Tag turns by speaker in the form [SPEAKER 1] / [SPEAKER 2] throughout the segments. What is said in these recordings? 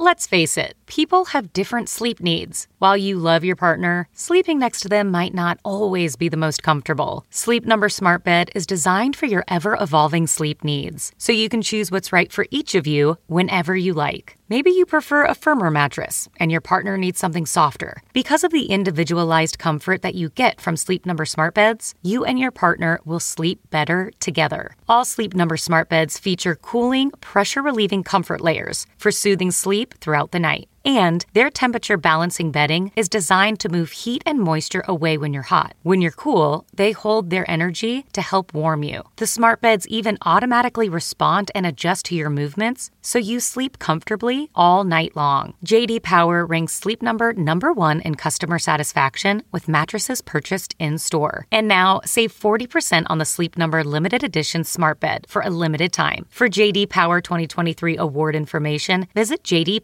[SPEAKER 1] Let's face it, people have different sleep needs. While you love your partner, sleeping next to them might not always be the most comfortable. Sleep Number Smart Bed is designed for your ever-evolving sleep needs, so you can choose what's right for each of you whenever you like. Maybe you prefer a firmer mattress, and your partner needs something softer. Because of the individualized comfort that you get from Sleep Number Smart Beds, you and your partner will sleep better together. All Sleep Number Smart Beds feature cooling, pressure-relieving comfort layers for soothing sleep throughout the night. And their temperature balancing bedding is designed to move heat and moisture away when you're hot. When you're cool, they hold their energy to help warm you. The smart beds even automatically respond and adjust to your movements, so you sleep comfortably all night long. J.D. Power ranks Sleep Number #1 in customer satisfaction with mattresses purchased in-store. And now, save 40% on the Sleep Number limited edition smart bed for a limited time. For J.D. Power 2023 award information, visit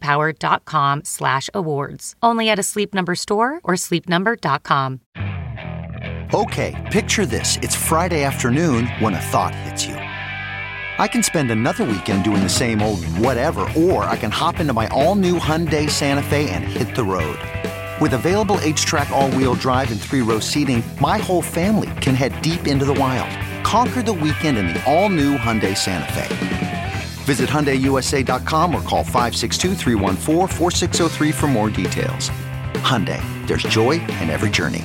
[SPEAKER 1] jdpower.com/awards. Only at a Sleep Number store or sleepnumber.com.
[SPEAKER 2] Okay, picture this. It's Friday afternoon when a thought hits you. I can spend another weekend doing the same old whatever, or I can hop into my all-new Hyundai Santa Fe and hit the road. With available H-Track all-wheel drive and 3-row seating, my whole family can head deep into the wild. Conquer the weekend in the all-new Hyundai Santa Fe. Visit HyundaiUSA.com or call 562-314-4603 for more details. Hyundai, there's joy in every journey.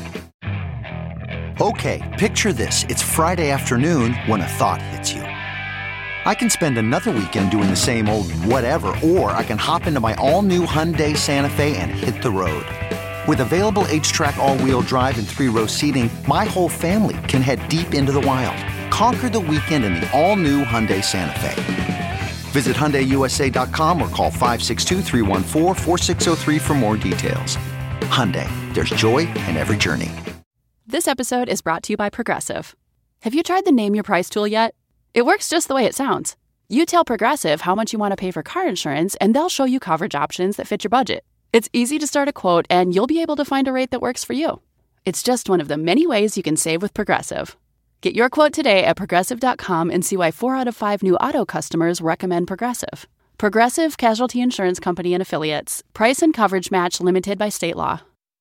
[SPEAKER 2] Okay, picture this. It's Friday afternoon when a thought hits you. I can spend another weekend doing the same old whatever, or I can hop into my all-new Hyundai Santa Fe and hit the road. With available H-Track all-wheel drive and 3-row seating, my whole family can head deep into the wild. Conquer the weekend in the all-new Hyundai Santa Fe. Visit HyundaiUSA.com or call 562-314-4603 for more details. Hyundai, there's joy in every journey.
[SPEAKER 3] This episode is brought to you by Progressive. Have you tried the Name Your Price tool yet? It works just the way it sounds. You tell Progressive how much you want to pay for car insurance, and they'll show you coverage options that fit your budget. It's easy to start a quote, and you'll be able to find a rate that works for you. It's just one of the many ways you can save with Progressive. Get your quote today at Progressive.com and see why 4 out of 5 new auto customers recommend Progressive. Progressive Casualty Insurance Company and Affiliates. Price and coverage match limited by state law.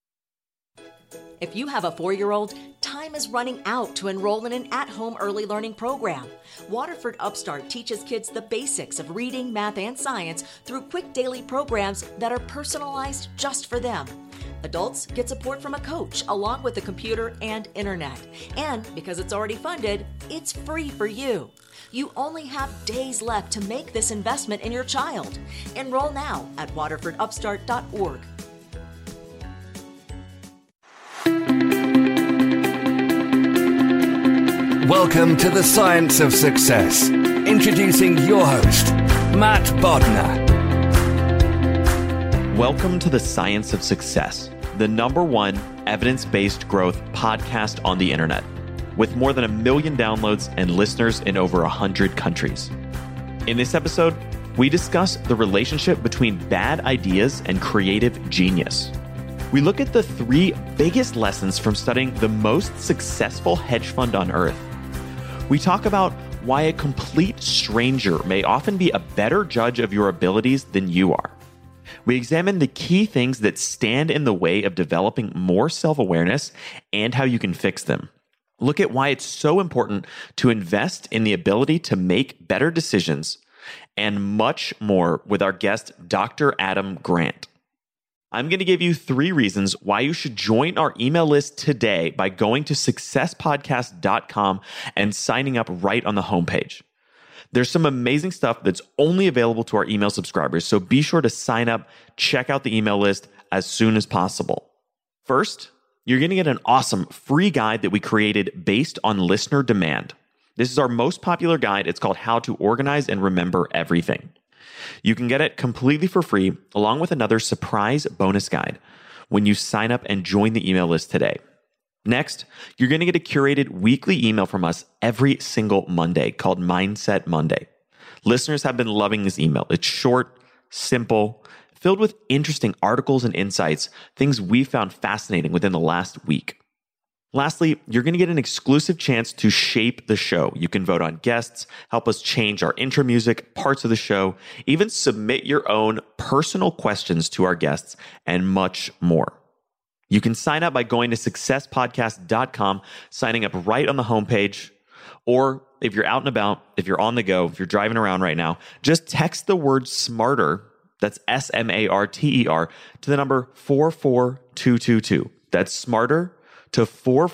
[SPEAKER 4] If you have a 4-year-old, time is running out to enroll in an at-home early learning program. Waterford Upstart teaches kids the basics of reading, math, and science through quick daily programs that are personalized just for them. Adults get support from a coach along with the computer and internet. And because it's already funded, it's free for you. You only have days left to make this investment in your child. Enroll now at waterfordupstart.org.
[SPEAKER 5] Welcome to the Science of Success. Introducing your host, Matt Bodnar.
[SPEAKER 6] Welcome to the Science of Success, the #1 evidence-based growth podcast on the internet, with more than 1 million downloads and listeners in over 100 countries. In this episode, we discuss the relationship between bad ideas and creative genius. We look at the 3 biggest lessons from studying the most successful hedge fund on earth. We talk about why a complete stranger may often be a better judge of your abilities than you are. We examine the key things that stand in the way of developing more self-awareness and how you can fix them. Look at why it's so important to invest in the ability to make better decisions, and much more with our guest, Dr. Adam Grant. I'm going to give you 3 reasons why you should join our email list today by going to successpodcast.com and signing up right on the homepage. There's some amazing stuff that's only available to our email subscribers, so be sure to sign up, check out the email list as soon as possible. First, you're going to get an awesome free guide that we created based on listener demand. This is our most popular guide. It's called How to Organize and Remember Everything. You can get it completely for free, along with another surprise bonus guide when you sign up and join the email list today. Next, you're going to get a curated weekly email from us every single Monday called Mindset Monday. Listeners have been loving this email. It's short, simple, filled with interesting articles and insights, things we found fascinating within the last week. Lastly, you're going to get an exclusive chance to shape the show. You can vote on guests, help us change our intro music, parts of the show, even submit your own personal questions to our guests, and much more. You can sign up by going to successpodcast.com, signing up right on the homepage, or if you're out and about, if you're on the go, if you're driving around right now, just text the word SMARTER, that's SMARTER, to the number 44222. That's SMARTER to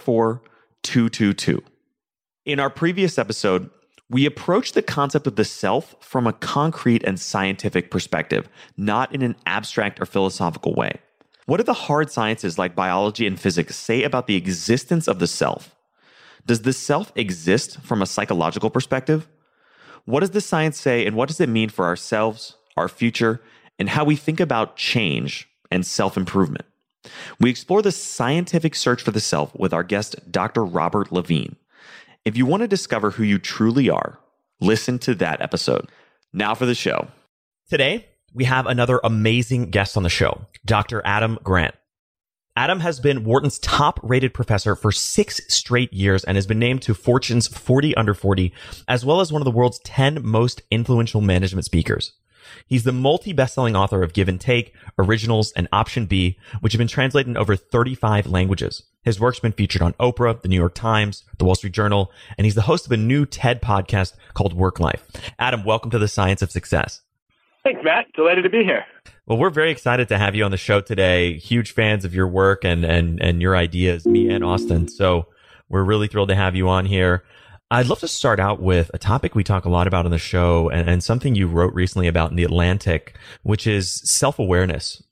[SPEAKER 6] 44222. In our previous episode, we approached the concept of the self from a concrete and scientific perspective, not in an abstract or philosophical way. What do the hard sciences like biology and physics say about the existence of the self? Does the self exist from a psychological perspective? What does the science say, and what does it mean for ourselves, our future, and how we think about change and self-improvement? We explore the scientific search for the self with our guest, Dr. Robert Levine. If you want to discover who you truly are, listen to that episode. Now for the show. Today, we have another amazing guest on the show, Dr. Adam Grant. Adam has been Wharton's top-rated professor for 6 straight years and has been named to Fortune's 40 Under 40, as well as one of the world's 10 most influential management speakers. He's the multi-best-selling author of Give and Take, Originals, and Option B, which have been translated in over 35 languages. His work's been featured on Oprah, the New York Times, the Wall Street Journal, and he's the host of a new TED podcast called Work Life. Adam, welcome to the Science of Success.
[SPEAKER 7] Thanks, Matt. Delighted to be here.
[SPEAKER 6] Well, we're very excited to have you on the show today. Huge fans of your work and your ideas, me and Austin. So we're really thrilled to have you on here. I'd love to start out with a topic we talk a lot about on the show and something you wrote recently about in The Atlantic, which is self-awareness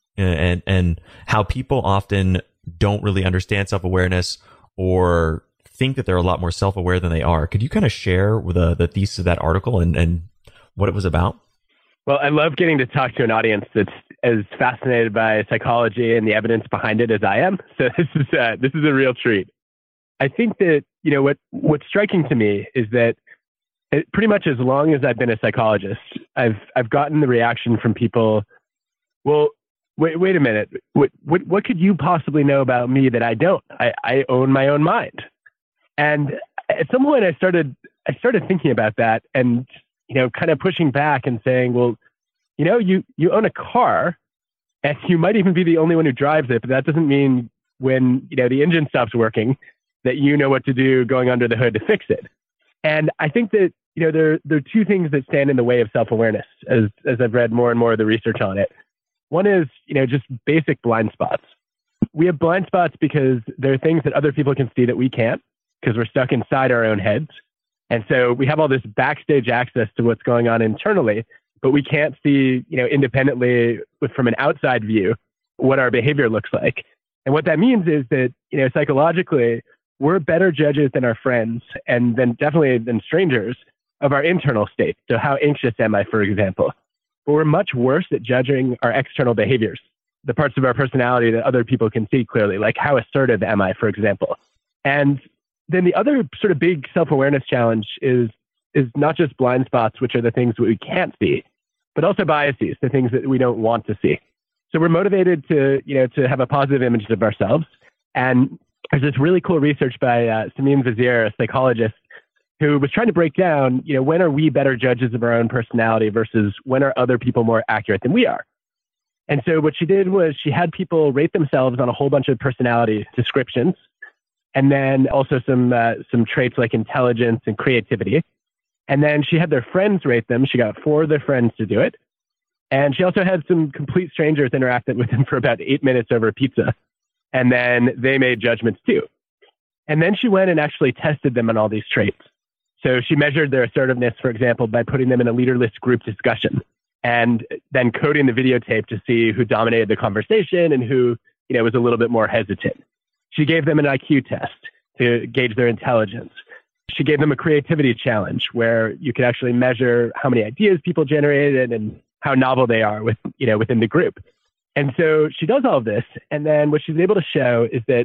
[SPEAKER 6] and how people often don't really understand self-awareness or think that they're a lot more self-aware than they are. Could you kind of share the thesis of that article and what it was about?
[SPEAKER 7] Well, I love getting to talk to an audience that's as fascinated by psychology and the evidence behind it as I am. So this is a real treat. I think that, you know, what's striking to me is that pretty much as long as I've been a psychologist, I've gotten the reaction from people, well, wait a minute, what could you possibly know about me that I don't? I own my own mind. And at some point I started thinking about that and, you know, kind of pushing back and saying, well, you know, you own a car and you might even be the only one who drives it, but that doesn't mean when, you know, the engine stops working that you know what to do going under the hood to fix it. And I think that, you know, there are 2 things that stand in the way of self-awareness as I've read more and more of the research on it. One is, you know, just basic blind spots. We have blind spots because there are things that other people can see that we can't because we're stuck inside our own heads. And so we have all this backstage access to what's going on internally, but we can't see, you know, independently from an outside view what our behavior looks like. And what that means is that, you know, psychologically, we're better judges than our friends and then definitely than strangers of our internal state. So how anxious am I, for example? But we're much worse at judging our external behaviors, the parts of our personality that other people can see clearly, like how assertive am I, for example. And then the other sort of big self-awareness challenge is not just blind spots, which are the things that we can't see, but also biases, the things that we don't want to see. So we're motivated to have a positive image of ourselves. And there's this really cool research by Samin Vazir, a psychologist, who was trying to break down, you know, when are we better judges of our own personality versus when are other people more accurate than we are? And so what she did was she had people rate themselves on a whole bunch of personality descriptions, and then also some traits like intelligence and creativity. And then she had their friends rate them. She got 4 of their friends to do it. And she also had some complete strangers interact with them for about 8 minutes over pizza. And then they made judgments too. And then she went and actually tested them on all these traits. So she measured their assertiveness, for example, by putting them in a leaderless group discussion and then coding the videotape to see who dominated the conversation and who, you know, was a little bit more hesitant. She gave them an IQ test to gauge their intelligence. She gave them a creativity challenge where you could actually measure how many ideas people generated and how novel they are within the group. And so she does all of this. And then what she's able to show is that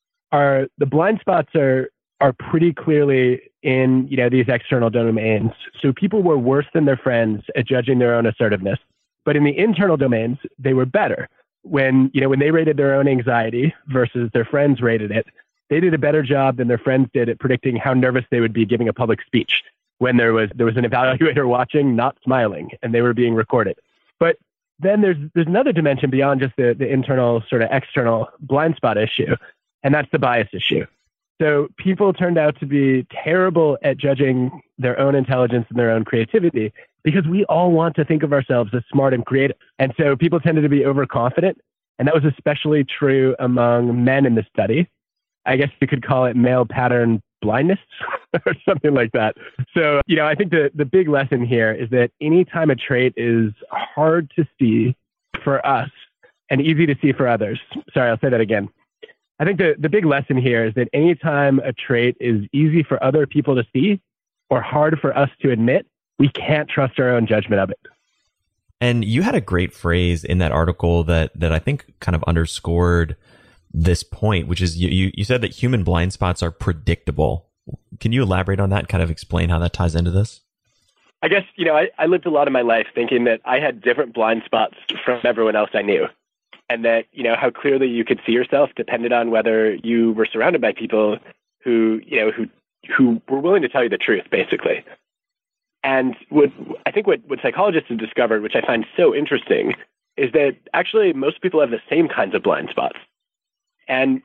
[SPEAKER 7] the blind spots are pretty clearly in, you know, these external domains. So people were worse than their friends at judging their own assertiveness, but in the internal domains, they were better. When they rated their own anxiety versus their friends rated it, they did a better job than their friends did at predicting how nervous they would be giving a public speech when there was an evaluator watching, not smiling, and they were being recorded. But then there's another dimension beyond just the internal sort of external blind spot issue, and that's the bias issue. So people turned out to be terrible at judging their own intelligence and their own creativity because we all want to think of ourselves as smart and creative. And so people tended to be overconfident. And that was especially true among men in the study. I guess you could call it male pattern blindness or something like that. So, I think the big lesson here is that anytime a trait is hard to see for us and easy to see for others, sorry, I'll say that again. I think the big lesson here is that anytime a trait is easy for other people to see or hard for us to admit, we can't trust our own judgment of it.
[SPEAKER 6] And you had a great phrase in that article that I think kind of underscored this point, which is you said that human blind spots are predictable. Can you elaborate on that and kind of explain how that ties into this?
[SPEAKER 7] I guess, I lived a lot of my life thinking that I had different blind spots from everyone else I knew. And that, how clearly you could see yourself depended on whether you were surrounded by people who were willing to tell you the truth, basically. And what psychologists have discovered, which I find so interesting, is that actually most people have the same kinds of blind spots. And,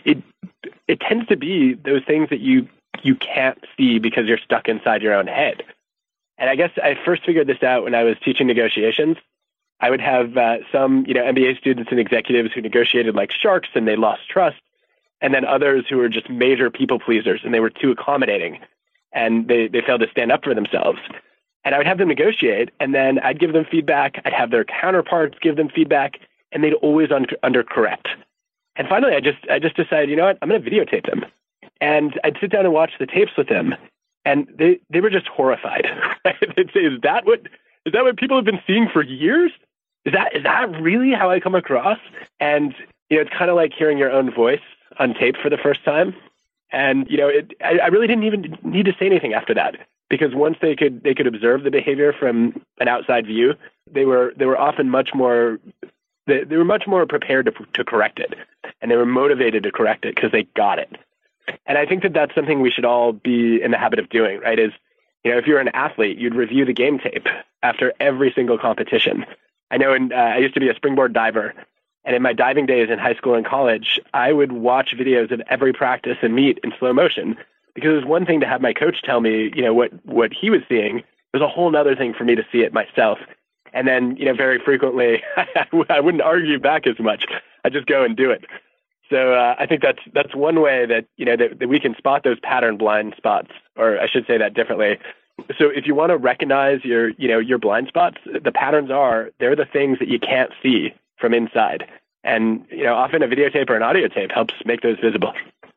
[SPEAKER 7] it tends to be those things that you can't see because you're stuck inside your own head. And I guess I first figured this out when I was teaching negotiations. I would have some, MBA students and executives who negotiated like sharks and they lost trust. And then others who were just major people pleasers and they were too accommodating and they failed to stand up for themselves. And I would have them negotiate and then I'd give them feedback. I'd have their counterparts give them feedback and they'd always undercorrect. And finally, I just decided, I'm going to videotape them. And I'd sit down and watch the tapes with them. And they were just horrified. They'd say, is that what people have been seeing for years? Is that really how I come across? And, it's kind of like hearing your own voice on tape for the first time. And, I really didn't even need to say anything after that because once they could observe the behavior from an outside view, they were often much more prepared to correct it. And they were motivated to correct it because they got it. And I think that that's something we should all be in the habit of doing, right? Is, if you're an athlete, you'd review the game tape after every single competition. I know I used to be a springboard diver, and in my diving days in high school and college, I would watch videos of every practice and meet in slow motion because it was one thing to have my coach tell me, what he was seeing. It was a whole other thing for me to see it myself. And then, very frequently, I wouldn't argue back as much. I'd just go and do it. So I think that's one way that, that we can spot those pattern blind spots, or I should say that differently. So if you want to recognize your blind spots, the patterns they're the things that you can't see from inside. And, often a videotape or an audio tape helps make those visible.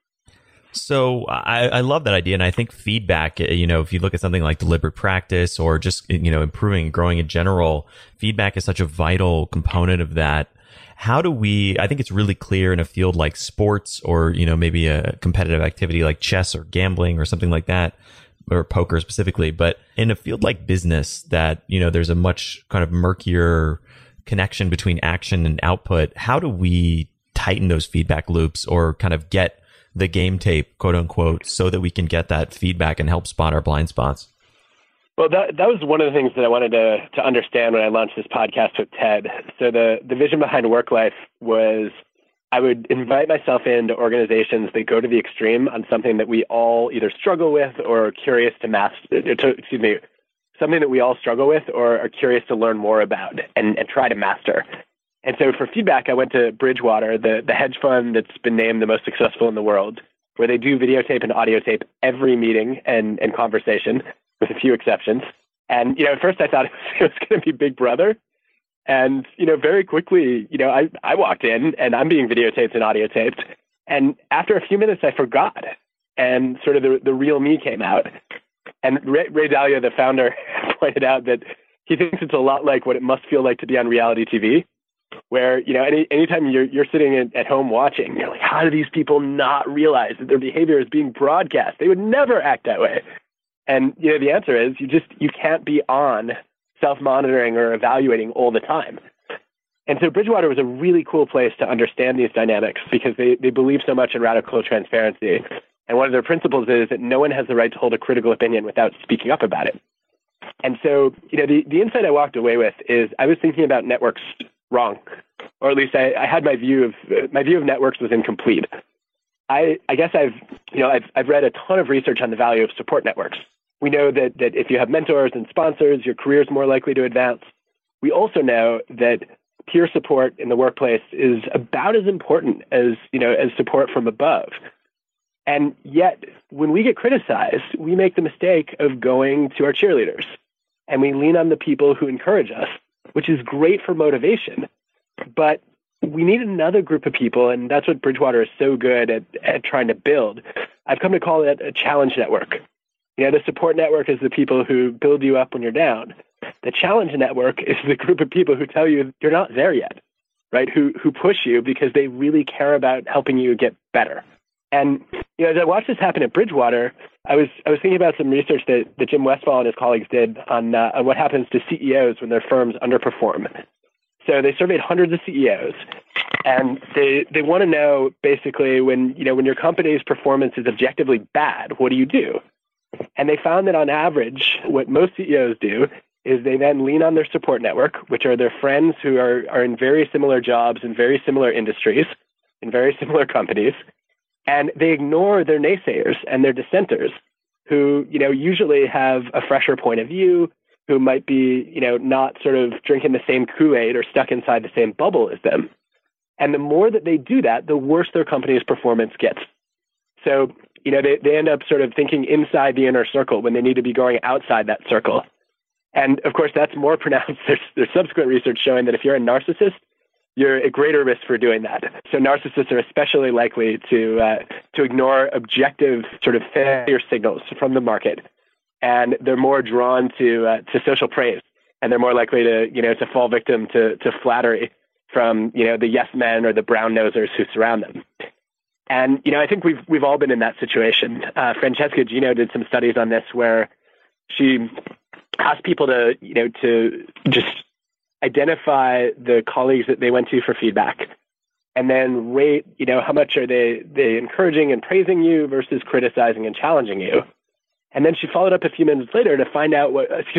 [SPEAKER 6] So I love that idea. And I think feedback, if you look at something like deliberate practice or just, improving and growing in general, feedback is such a vital component of that. How do I think it's really clear in a field like sports or, maybe a competitive activity like chess or gambling or something like that, or poker specifically, but in a field like business that, there's a much kind of murkier connection between action and output. How do we tighten those feedback loops or kind of get the game tape, quote unquote, so that we can get that feedback and help spot our blind spots?
[SPEAKER 7] Well, that was one of the things that I wanted to understand when I launched this podcast with Ted. So the vision behind WorkLife was I would invite myself into organizations that go to the extreme on something that we all either struggle with or are curious to something that we all struggle with or are curious to learn more about and try to master. And so for feedback, I went to Bridgewater, the hedge fund that's been named the most successful in the world, where they do videotape and audio tape every meeting and conversation, with a few exceptions. And, at first I thought it was going to be Big Brother. And, very quickly, I walked in and I'm being videotaped and audio taped. And after a few minutes, I forgot. And sort of the real me came out. And Ray Dalio, the founder, pointed out that he thinks it's a lot like what it must feel like to be on reality TV, where, anytime you're sitting at home watching, you're like, how do these people not realize that their behavior is being broadcast? They would never act that way. And, the answer is you can't be on self-monitoring or evaluating all the time. And so Bridgewater was a really cool place to understand these dynamics because they believe so much in radical transparency. And one of their principles is that no one has the right to hold a critical opinion without speaking up about it. And so, the insight I walked away with is I was thinking about networks wrong, or at least I had my view of networks was incomplete. I guess I've read a ton of research on the value of support networks. We know that if you have mentors and sponsors, your career is more likely to advance. We also know that peer support in the workplace is about as important as support from above. And yet, when we get criticized, we make the mistake of going to our cheerleaders and we lean on the people who encourage us, which is great for motivation. But we need another group of people, and that's what Bridgewater is so good at trying to build. I've come to call it a challenge network. The support network is the people who build you up when you're down. The challenge network is the group of people who tell you you're not there yet, right? Who push you because they really care about helping you get better. And as I watched this happen at Bridgewater, I was thinking about some research that Jim Westfall and his colleagues did on what happens to CEOs when their firms underperform. So they surveyed hundreds of CEOs, and they want to know basically when your company's performance is objectively bad, what do you do? And they found that on average, what most CEOs do is they then lean on their support network, which are their friends who are in very similar jobs in very similar industries, in very similar companies. And they ignore their naysayers and their dissenters who, usually have a fresher point of view, who might be, not sort of drinking the same Kool-Aid or stuck inside the same bubble as them. And the more that they do that, the worse their company's performance gets. So, they end up sort of thinking inside the inner circle when they need to be going outside that circle. And of course, that's more pronounced. There's subsequent research showing that if you're a narcissist, you're at greater risk for doing that. So narcissists are especially likely to ignore objective sort of failure signals from the market, and they're more drawn to social praise, and they're more likely to fall victim to flattery from the yes men or the brown nosers who surround them. And I think we've all been in that situation. Francesca Gino did some studies on this where she asked people to just identify the colleagues that they went to for feedback, and then rate, how much are they encouraging and praising you versus criticizing and challenging you. And then she followed up a few minutes later to find out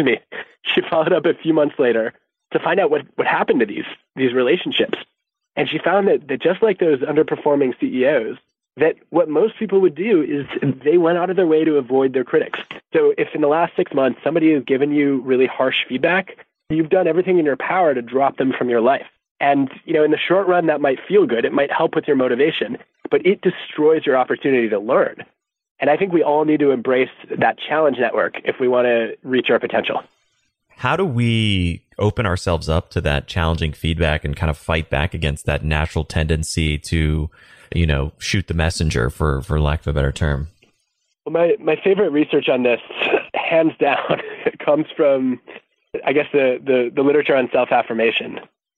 [SPEAKER 7] she followed up a few months later to find out what happened to these relationships. And she found that just like those underperforming CEOs, that what most people would do is they went out of their way to avoid their critics. So if in the last 6 months somebody has given you really harsh feedback, you've done everything in your power to drop them from your life. And, in the short run, that might feel good. It might help with your motivation, but it destroys your opportunity to learn. And I think we all need to embrace that challenge network if we want to reach our potential.
[SPEAKER 6] How do we open ourselves up to that challenging feedback and kind of fight back against that natural tendency to, shoot the messenger, for lack of a better term?
[SPEAKER 7] Well, my favorite research on this, hands down, comes from, I guess, the literature on self-affirmation.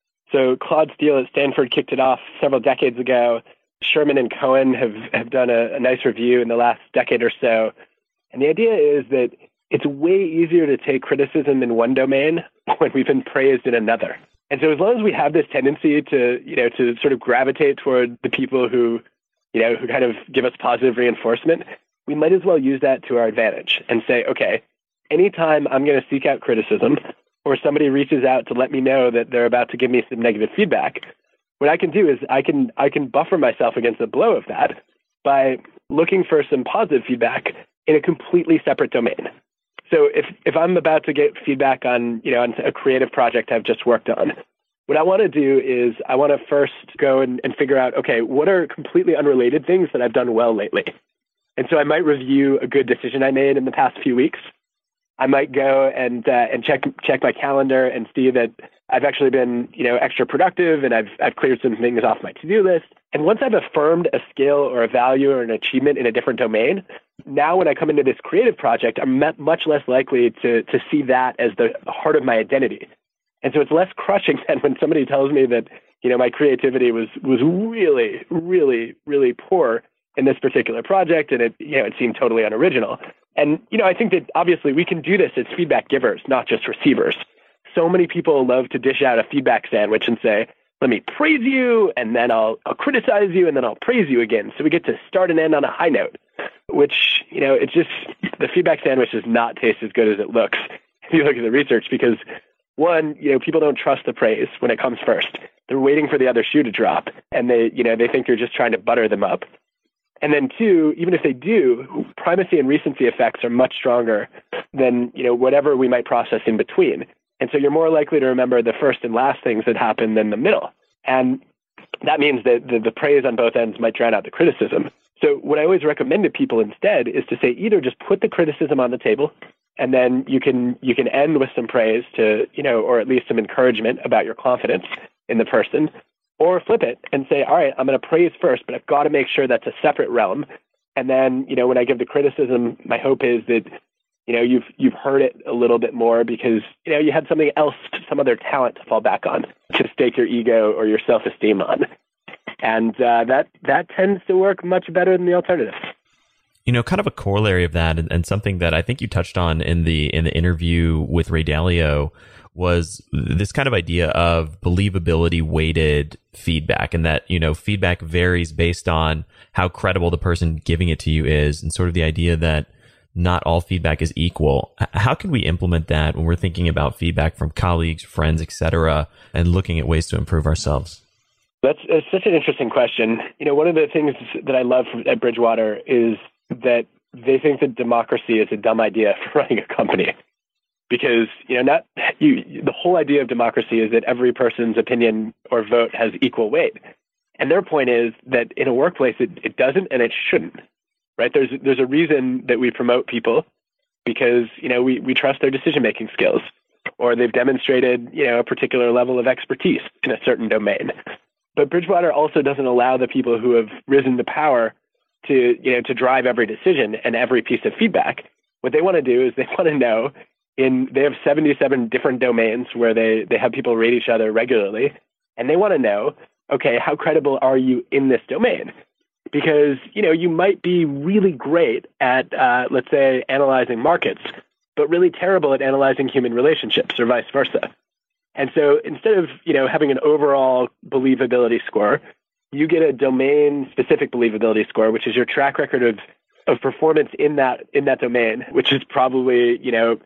[SPEAKER 7] So Claude Steele at Stanford kicked it off several decades ago. Sherman and Cohen have done a nice review in the last decade or so. And the idea is that it's way easier to take criticism in one domain when we've been praised in another. And so as long as we have this tendency to sort of gravitate toward the people who kind of give us positive reinforcement, we might as well use that to our advantage and say, okay, anytime I'm going to seek out criticism or somebody reaches out to let me know that they're about to give me some negative feedback, what I can do is I can buffer myself against the blow of that by looking for some positive feedback in a completely separate domain. So if I'm about to get feedback on a creative project I've just worked on, what I want to do is I want to first go and figure out, okay, what are completely unrelated things that I've done well lately? And so I might review a good decision I made in the past few weeks. I might go and check my calendar and see that I've actually been, extra productive and I've cleared some things off my to-do list. And once I've affirmed a skill or a value or an achievement in a different domain, now when I come into this creative project, I'm much less likely to see that as the heart of my identity. And so it's less crushing than when somebody tells me that, my creativity was really, really, really poor in this particular project, and it seemed totally unoriginal. And, I think that obviously we can do this as feedback givers, not just receivers. So many people love to dish out a feedback sandwich and say, let me praise you, and then I'll criticize you, and then I'll praise you again. So we get to start and end on a high note, which, it's just, the feedback sandwich does not taste as good as it looks if you look at the research, because one, people don't trust the praise when it comes first. They're waiting for the other shoe to drop, and they think you're just trying to butter them up. And then two, even if they do, primacy and recency effects are much stronger than, whatever we might process in between. And so you're more likely to remember the first and last things that happen than the middle. And that means that the praise on both ends might drown out the criticism. So what I always recommend to people instead is to say, either just put the criticism on the table, and then you can end with some praise to, or at least some encouragement about your confidence in the person, or flip it and say, all right, I'm going to praise first, but I've got to make sure that's a separate realm. And then, when I give the criticism, my hope is that, you've heard it a little bit more because, you had something else, some other talent to fall back on, to stake your ego or your self-esteem on. And that tends to work much better than the alternative.
[SPEAKER 6] Kind of a corollary of that, and something that I think you touched on in the interview with Ray Dalio, was this kind of idea of believability weighted feedback, and that, feedback varies based on how credible the person giving it to you is, and sort of the idea that not all feedback is equal. How can we implement that when we're thinking about feedback from colleagues, friends, etc., and looking at ways to improve ourselves?
[SPEAKER 7] That's such an interesting question. One of the things that I love at Bridgewater is that they think that democracy is a dumb idea for running a company. Because, the whole idea of democracy is that every person's opinion or vote has equal weight. And their point is that in a workplace, it doesn't and it shouldn't, right? There's a reason that we promote people because, we trust their decision-making skills, or they've demonstrated, a particular level of expertise in a certain domain. But Bridgewater also doesn't allow the people who have risen to power to drive every decision and every piece of feedback. What they want to do is they want to know, they have 77 different domains where they have people rate each other regularly, and they want to know, okay, how credible are you in this domain? Because, you might be really great at, let's say, analyzing markets, but really terrible at analyzing human relationships, or vice versa. And so instead of, having an overall believability score, you get a domain-specific believability score, which is your track record of performance in that domain, which is probably,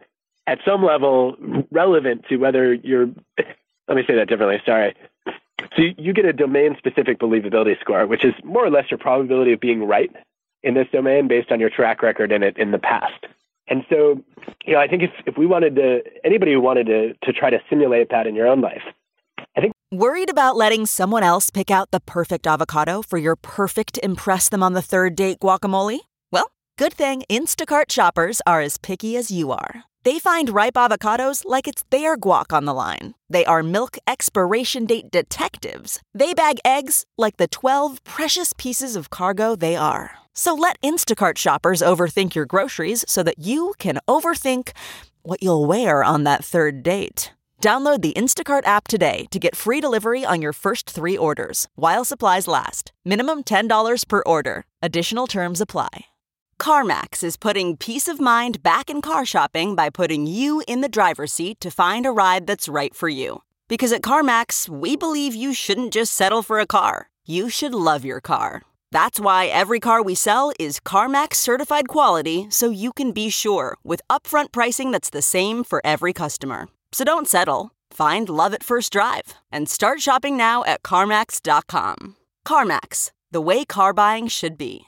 [SPEAKER 7] at some level relevant to whether you're, let me say that differently, sorry. So you get a domain-specific believability score, which is more or less your probability of being right in this domain based on your track record in it in the past. And so, I think if we wanted to, anybody who wanted to try to simulate that in your own life, I think.
[SPEAKER 4] Worried about letting someone else pick out the perfect avocado for your perfect impress them on the third date guacamole? Well, good thing Instacart shoppers are as picky as you are. They find ripe avocados like it's their guac on the line. They are milk expiration date detectives. They bag eggs like the 12 precious pieces of cargo they are. So let Instacart shoppers overthink your groceries so that you can overthink what you'll wear on that third date. Download the Instacart app today to get free delivery on your first 3 orders, while supplies last. Minimum $10 per order. Additional terms apply. CarMax is putting peace of mind back in car shopping by putting you in the driver's seat to find a ride that's right for you. Because at CarMax, we believe you shouldn't just settle for a car. You should love your car. That's why every car we sell is CarMax certified quality, so you can be sure with upfront pricing that's the same for every customer. So don't settle. Find love at first drive and start shopping now at CarMax.com. CarMax, the way car buying should be.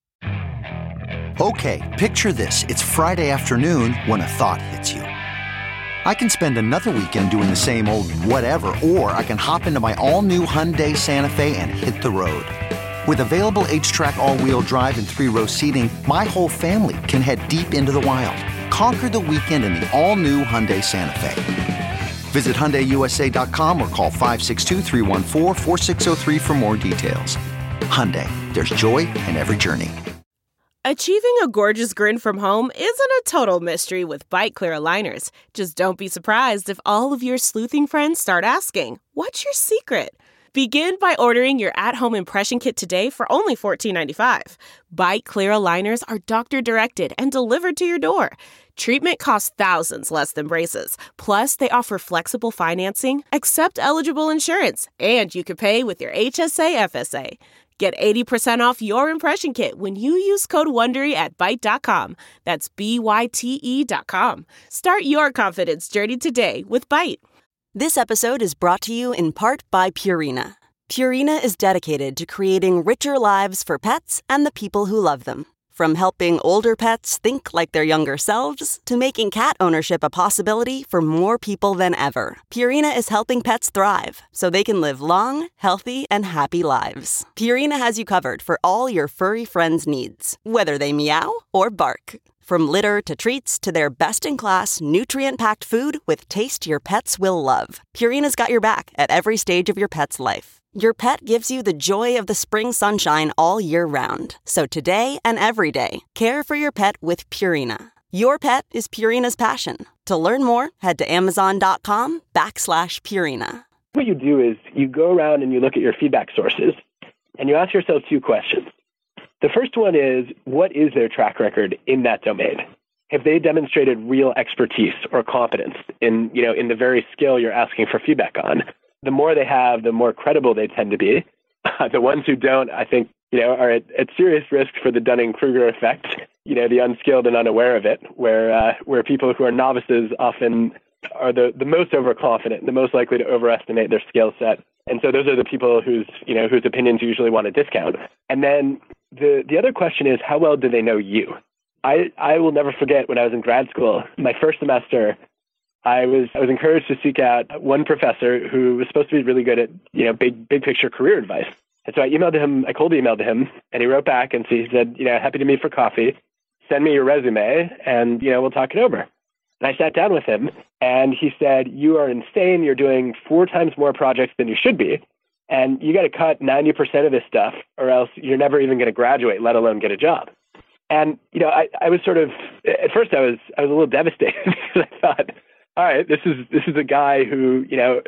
[SPEAKER 2] Okay, picture this. It's Friday afternoon when a thought hits you. I can spend another weekend doing the same old whatever, or I can hop into my all-new Hyundai Santa Fe and hit the road. With available H-Track all-wheel drive and 3-row seating, my whole family can head deep into the wild. Conquer the weekend in the all-new Hyundai Santa Fe. Visit HyundaiUSA.com or call 562-314-4603 for more details. Hyundai, there's joy in every journey.
[SPEAKER 8] Achieving a gorgeous grin from home isn't a total mystery with Bite Clear aligners. Just don't be surprised if all of your sleuthing friends start asking, "What's your secret?" Begin by ordering your at-home impression kit today for only $14.95. Byte Clear aligners are doctor-directed and delivered to your door. Treatment costs thousands less than braces. Plus, they offer flexible financing, accept eligible insurance, and you can pay with your HSA FSA. Get 80% off your impression kit when you use code WONDERY at Byte.com. That's BYTE.com. Start your confidence journey today with Byte.
[SPEAKER 9] This episode is brought to you in part by Purina. Purina is dedicated to creating richer lives for pets and the people who love them. From helping older pets think like their younger selves to making cat ownership a possibility for more people than ever, Purina is helping pets thrive so they can live long, healthy, and happy lives. Purina has you covered for all your furry friends' needs, whether they meow or bark. From litter to treats to their best-in-class, nutrient-packed food with taste your pets will love, Purina's got your back at every stage of your pet's life. Your pet gives you the joy of the spring sunshine all year round. So today and every day, care for your pet with Purina. Your pet is Purina's passion. To learn more, head to Amazon.com/Purina.
[SPEAKER 7] What you do is you go around and you look at your feedback sources and you ask yourself two questions. The first one is, what is their track record in that domain? Have they demonstrated real expertise or competence in the very skill you're asking for feedback on? The more they have, the more credible they tend to be. The ones who don't, I think, are at serious risk for the Dunning-Kruger effect, the unskilled and unaware of it, where people who are novices often are the most overconfident, the most likely to overestimate their skill set. And so those are the people whose opinions you usually want to discount. And then the other question is, how well do they know you? I will never forget when I was in grad school, my first semester, I was encouraged to seek out one professor who was supposed to be really good at, big picture career advice. And so I cold emailed him, and he wrote back and he said, happy to meet for coffee, send me your resume and, we'll talk it over. And I sat down with him and he said, you are insane. You're doing 4 times more projects than you should be. And you got to cut 90% of this stuff or else you're never even going to graduate, let alone get a job. And, I was sort of, at first I was a little devastated because I thought, all right, this is a guy who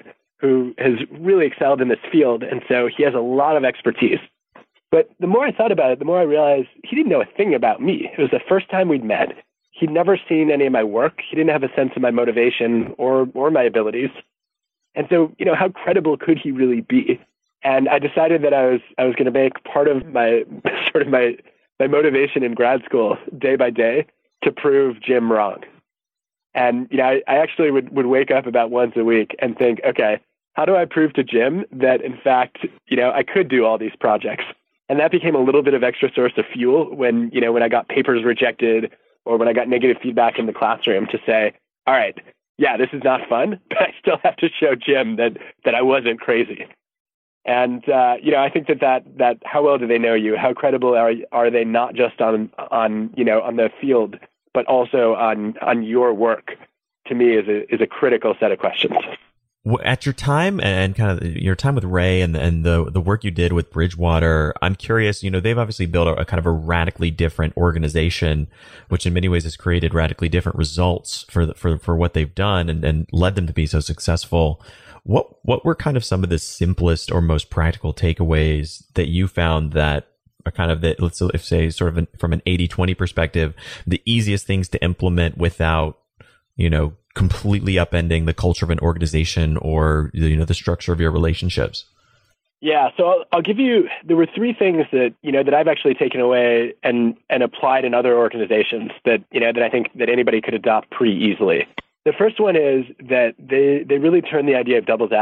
[SPEAKER 7] has really excelled in this field. And so he has a lot of expertise. But the more I thought about it, the more I realized he didn't know a thing about me. It was the first time we'd met. He'd never seen any of my work. He didn't have a sense of my motivation or my abilities. And so, how credible could he really be? And I decided that I was going to make part of my my motivation in grad school day by day to prove Jim wrong. And, I actually would wake up about once a week and think, okay, how do I prove to Jim that, in fact, I could do all these projects? And that became a little bit of extra source of fuel when I got papers rejected or when I got negative feedback in the classroom to say, all right, yeah, this is not fun, but I still have to show Jim that I wasn't crazy. And, I think that how well do they know you? How credible are they not just on the field, but also on your work, to me is a critical set of questions.
[SPEAKER 6] At your time and kind of your time with Ray and the work you did with Bridgewater, I'm curious, they've obviously built a kind of a radically different organization, which in many ways has created radically different results for what they've done and led them to be so successful. What were kind of some of the simplest or most practical takeaways that you found that are kind of let's say sort of from an 80-20 perspective, the easiest things to implement without, completely upending the culture of an organization or, the structure of your relationships?
[SPEAKER 7] Yeah. So I'll give you, there were 3 things that, that I've actually taken away and applied in other organizations that, that I think that anybody could adopt pretty easily. The first one is that they really turn the idea of devil's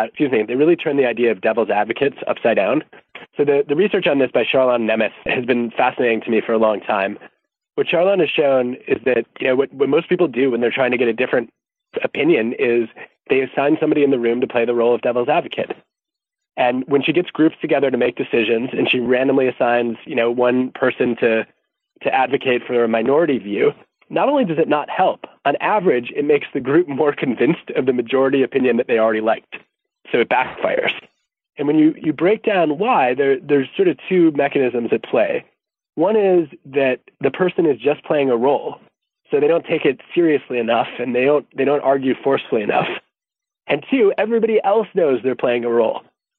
[SPEAKER 7] advocates upside down. So the research on this by Charlon Nemeth has been fascinating to me for a long time. What Charlon has shown is that, what most people do when they're trying to get a different opinion is they assign somebody in the room to play the role of devil's advocate. And when she gets groups together to make decisions and she randomly assigns, one person to advocate for a minority view, not only does it not help, on average, it makes the group more convinced of the majority opinion that they already liked. So it backfires. And when you break down why, there's sort of 2 mechanisms at play. One is that the person is just playing a role. So they don't take it seriously enough and they don't argue forcefully enough. And 2, everybody else knows they're playing a role.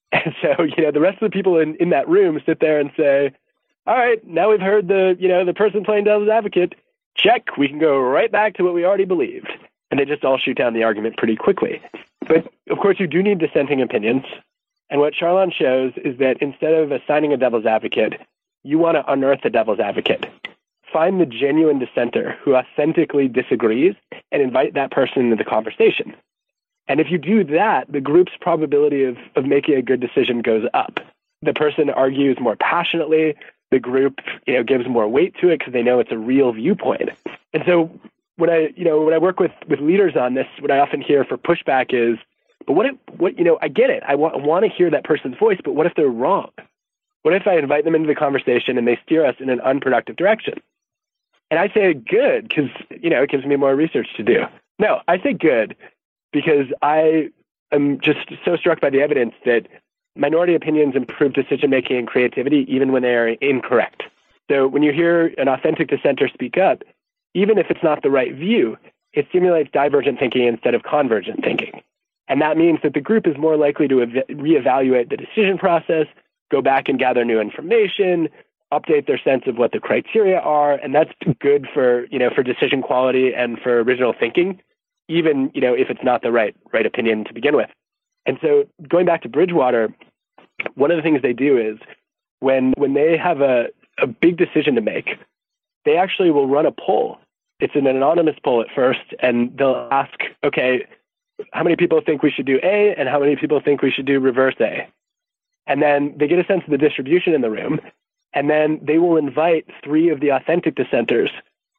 [SPEAKER 7] And so, the rest of the people in that room sit there and say, all right, now we've heard the person playing devil's advocate. Check. We can go right back to what we already believed. And they just all shoot down the argument pretty quickly. But of course, you do need dissenting opinions. And what Charlon shows is that instead of assigning a devil's advocate, you want to unearth the devil's advocate. Find the genuine dissenter who authentically disagrees and invite that person into the conversation. And if you do that, the group's probability of making a good decision goes up. The person argues more passionately. The group, gives more weight to it because they know it's a real viewpoint. And so when I work with leaders on this, what I often hear for pushback is, but what I get it. I want to hear that person's voice, but what if they're wrong? What if I invite them into the conversation and they steer us in an unproductive direction? And I say good because, it gives me more research to do. No, I say good because I am just so struck by the evidence that minority opinions improve decision-making and creativity even when they are incorrect. So when you hear an authentic dissenter speak up, even if it's not the right view, it stimulates divergent thinking instead of convergent thinking. And that means that the group is more likely to reevaluate the decision process, go back and gather new information, update their sense of what the criteria are, and that's good for decision quality and for original thinking, even if it's not the right opinion to begin with. And so going back to Bridgewater, one of the things they do is when they have a big decision to make, they actually will run a poll. It's an anonymous poll at first, and they'll ask, okay, how many people think we should do A and how many people think we should do reverse A? And then they get a sense of the distribution in the room, and then they will invite 3 of the authentic dissenters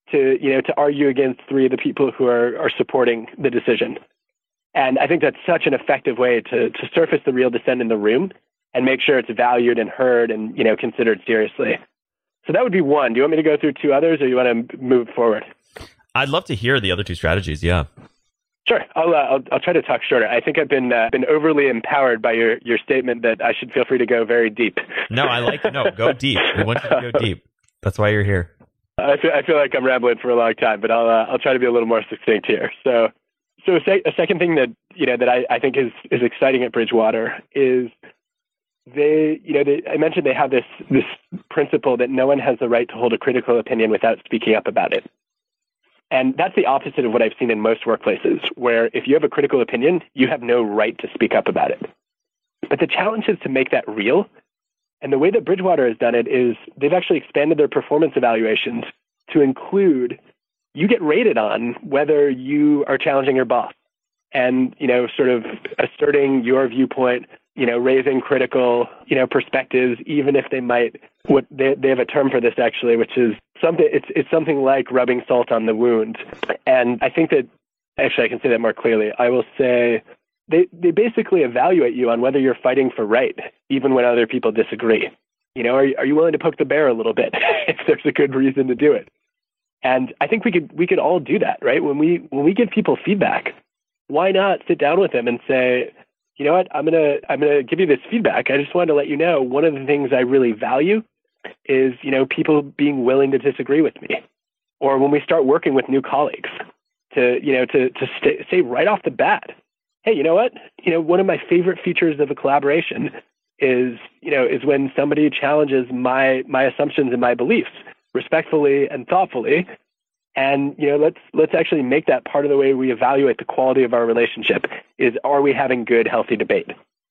[SPEAKER 7] to argue against 3 of the people who are supporting the decision. And I think that's such an effective way to surface the real dissent in the room and make sure it's valued and heard and, considered seriously. So that would be one. Do you want me to go through 2 others or you want to move forward?
[SPEAKER 6] I'd love to hear the other 2 strategies. Yeah.
[SPEAKER 7] Sure. I'll try to talk shorter. I think I've been overly empowered by your statement that I should feel free to go very deep.
[SPEAKER 6] No, go deep. We want you to go deep. That's why you're here.
[SPEAKER 7] I feel like I'm rambling for a long time, but I'll try to be a little more succinct here. So a second thing that I think is exciting at Bridgewater is I mentioned they have this principle that no one has the right to hold a critical opinion without speaking up about it. And that's the opposite of what I've seen in most workplaces, where if you have a critical opinion, you have no right to speak up about it. But the challenge is to make that real. And the way that Bridgewater has done it is they've actually expanded their performance evaluations to include you get rated on whether you are challenging your boss and, sort of asserting your viewpoint, raising critical, perspectives, even if they might, they have a term for this actually, which is something, it's something like rubbing salt on the wound. And I think that, actually I can say that more clearly. I will say they basically evaluate you on whether you're fighting for right, even when other people disagree. Are you willing to poke the bear a little bit if there's a good reason to do it? And I think we could all do that, right? When we give people feedback, why not sit down with them and say, you know what, I'm gonna give you this feedback. I just wanted to let you know one of the things I really value is, people being willing to disagree with me. Or when we start working with new colleagues, to say right off the bat, hey, you know what? One of my favorite features of a collaboration is when somebody challenges my assumptions and my beliefs respectfully and thoughtfully. And, let's actually make that part of the way we evaluate the quality of our relationship is, are we having good, healthy debate?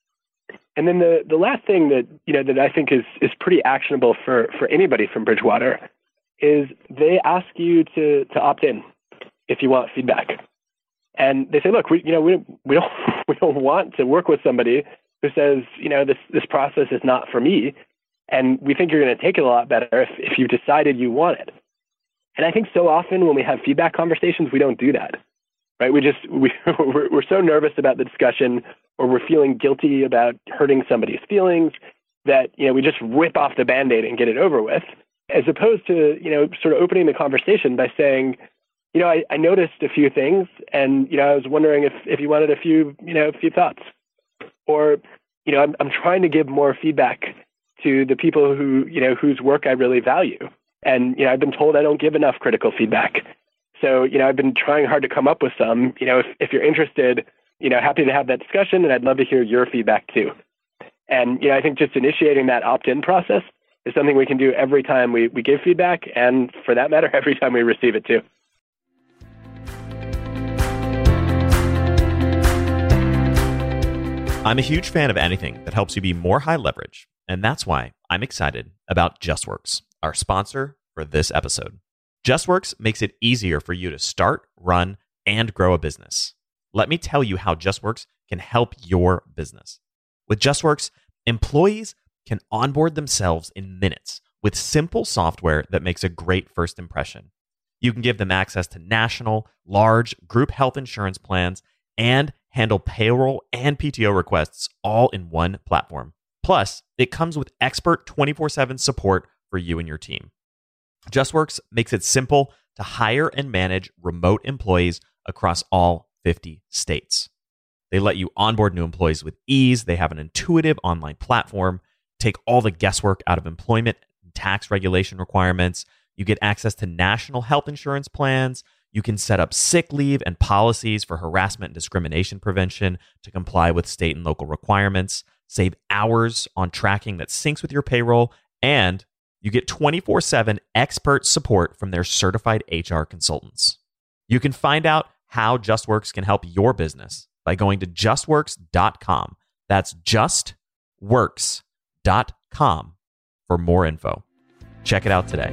[SPEAKER 7] And then the last thing that I think is pretty actionable for anybody from Bridgewater is they ask you to opt in if you want feedback. And they say, look, we don't want to work with somebody who says, this process is not for me. And we think you're going to take it a lot better if you've decided you want it. And I think so often when we have feedback conversations, we don't do that, right? We're so nervous about the discussion, or we're feeling guilty about hurting somebody's feelings that, we just rip off the Band-Aid and get it over with, as opposed to, sort of opening the conversation by saying, I noticed a few things and, I was wondering if you wanted a few thoughts, or, I'm trying to give more feedback to the people whose work I really value. And, I've been told I don't give enough critical feedback. So, I've been trying hard to come up with some. If you're interested, happy to have that discussion, and I'd love to hear your feedback too. And I think just initiating that opt-in process is something we can do every time we give feedback, and for that matter, every time we receive it too.
[SPEAKER 6] I'm a huge fan of anything that helps you be more high leverage, and that's why I'm excited about JustWorks, our sponsor for this episode. JustWorks makes it easier for you to start, run, and grow a business. Let me tell you how JustWorks can help your business. With JustWorks, employees can onboard themselves in minutes with simple software that makes a great first impression. You can give them access to national, large group health insurance plans and handle payroll and PTO requests all in one platform. Plus, it comes with expert 24/7 support for you and your team. JustWorks makes it simple to hire and manage remote employees across all 50 states. They let you onboard new employees with ease. They have an intuitive online platform, take all the guesswork out of employment and tax regulation requirements. You get access to national health insurance plans. You can set up sick leave and policies for harassment and discrimination prevention to comply with state and local requirements, save hours on tracking that syncs with your payroll, and you get 24/7 expert support from their certified HR consultants. You can find out how JustWorks can help your business by going to justworks.com. That's justworks.com for more info. Check it out today.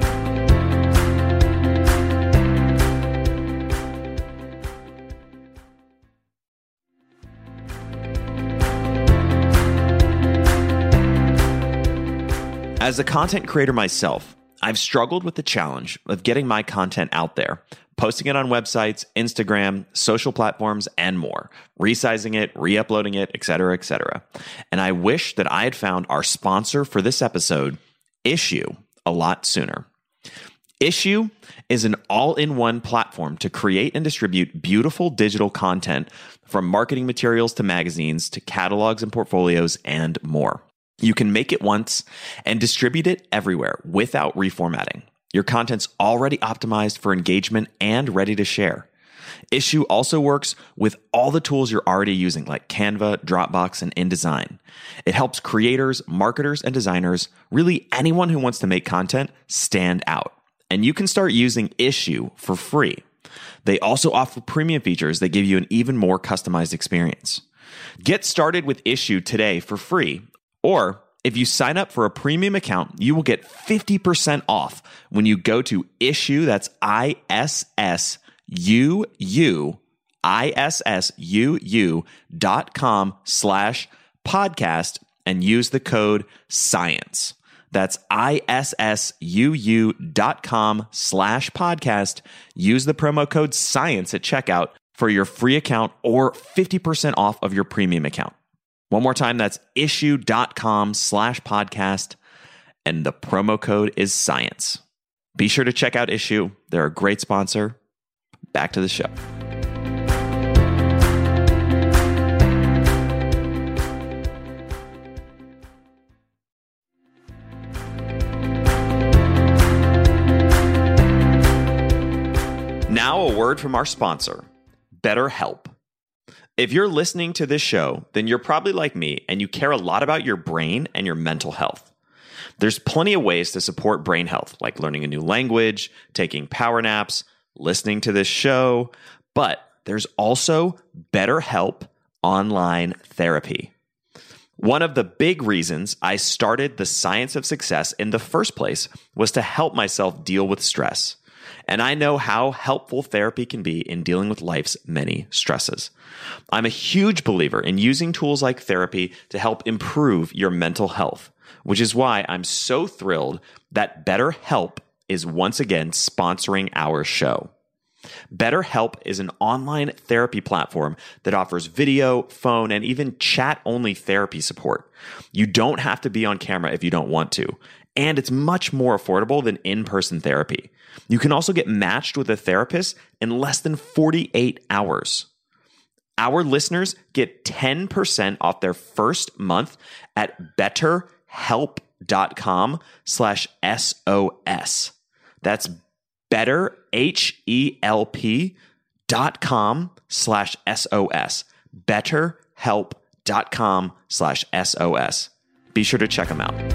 [SPEAKER 6] As a content creator myself, I've struggled with the challenge of getting my content out there, posting it on websites, Instagram, social platforms, and more, resizing it, re-uploading it, etc., etc. And I wish that I had found our sponsor for this episode, Issuu, a lot sooner. Issuu is an all-in-one platform to create and distribute beautiful digital content, from marketing materials to magazines to catalogs and portfolios and more. You can make it once and distribute it everywhere without reformatting. Your content's already optimized for engagement and ready to share. Issuu also works with all the tools you're already using, like Canva, Dropbox, and InDesign. It helps creators, marketers, and designers, really anyone who wants to make content, stand out. And you can start using Issuu for free. They also offer premium features that give you an even more customized experience. Get started with Issuu today for free. Or if you sign up for a premium account, you will get 50% off when you go to Issuu, that's ISSUU.com/podcast and use the code SCIENCE. That's ISSUU.com/podcast. Use the promo code SCIENCE at checkout for your free account or 50% off of your premium account. One more time, that's Issuu.com/podcast, and the promo code is SCIENCE. Be sure to check out Issuu. They're a great sponsor. Back to the show. Now a word from our sponsor, BetterHelp. If you're listening to this show, then you're probably like me and you care a lot about your brain and your mental health. There's plenty of ways to support brain health, like learning a new language, taking power naps, listening to this show, but there's also BetterHelp online therapy. One of the big reasons I started the Science of Success in the first place was to help myself deal with stress. And I know how helpful therapy can be in dealing with life's many stresses. I'm a huge believer in using tools like therapy to help improve your mental health, which is why I'm so thrilled that BetterHelp is once again sponsoring our show. BetterHelp is an online therapy platform that offers video, phone, and even chat-only therapy support. You don't have to be on camera if you don't want to, and it's much more affordable than in-person therapy. You can also get matched with a therapist in less than 48 hours. Our listeners get 10% off their first month at betterhelp.com/SOS. That's betterhelp.com/SOS. betterhelp.com/SOS. linkedin.com/SOS. Be sure to check them out.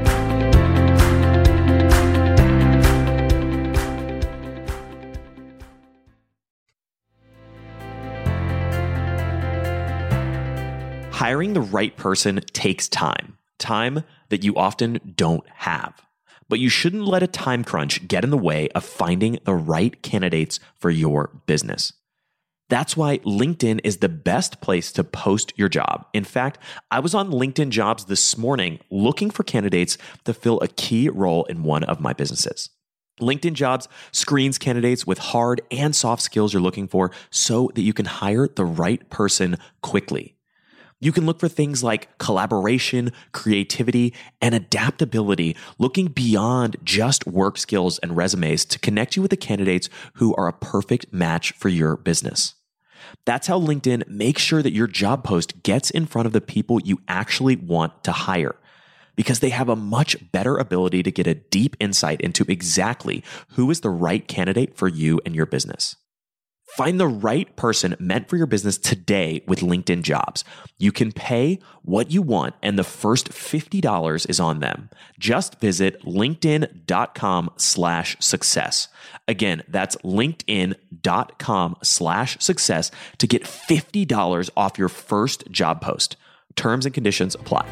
[SPEAKER 6] Hiring the right person takes time that you often don't have. But you shouldn't let a time crunch get in the way of finding the right candidates for your business. That's why LinkedIn is the best place to post your job. In fact, I was on LinkedIn Jobs this morning looking for candidates to fill a key role in one of my businesses. LinkedIn Jobs screens candidates with hard and soft skills you're looking for so that you can hire the right person quickly. You can look for things like collaboration, creativity, and adaptability, looking beyond just work skills and resumes to connect you with the candidates who are a perfect match for your business. That's how LinkedIn makes sure that your job post gets in front of the people you actually want to hire, because they have a much better ability to get a deep insight into exactly who is the right candidate for you and your business. Find the right person meant for your business today with LinkedIn Jobs. You can pay what you want, and the first $50 is on them. Just visit linkedin.com/success. Again, that's linkedin.com/success to get $50 off your first job post. Terms and conditions apply.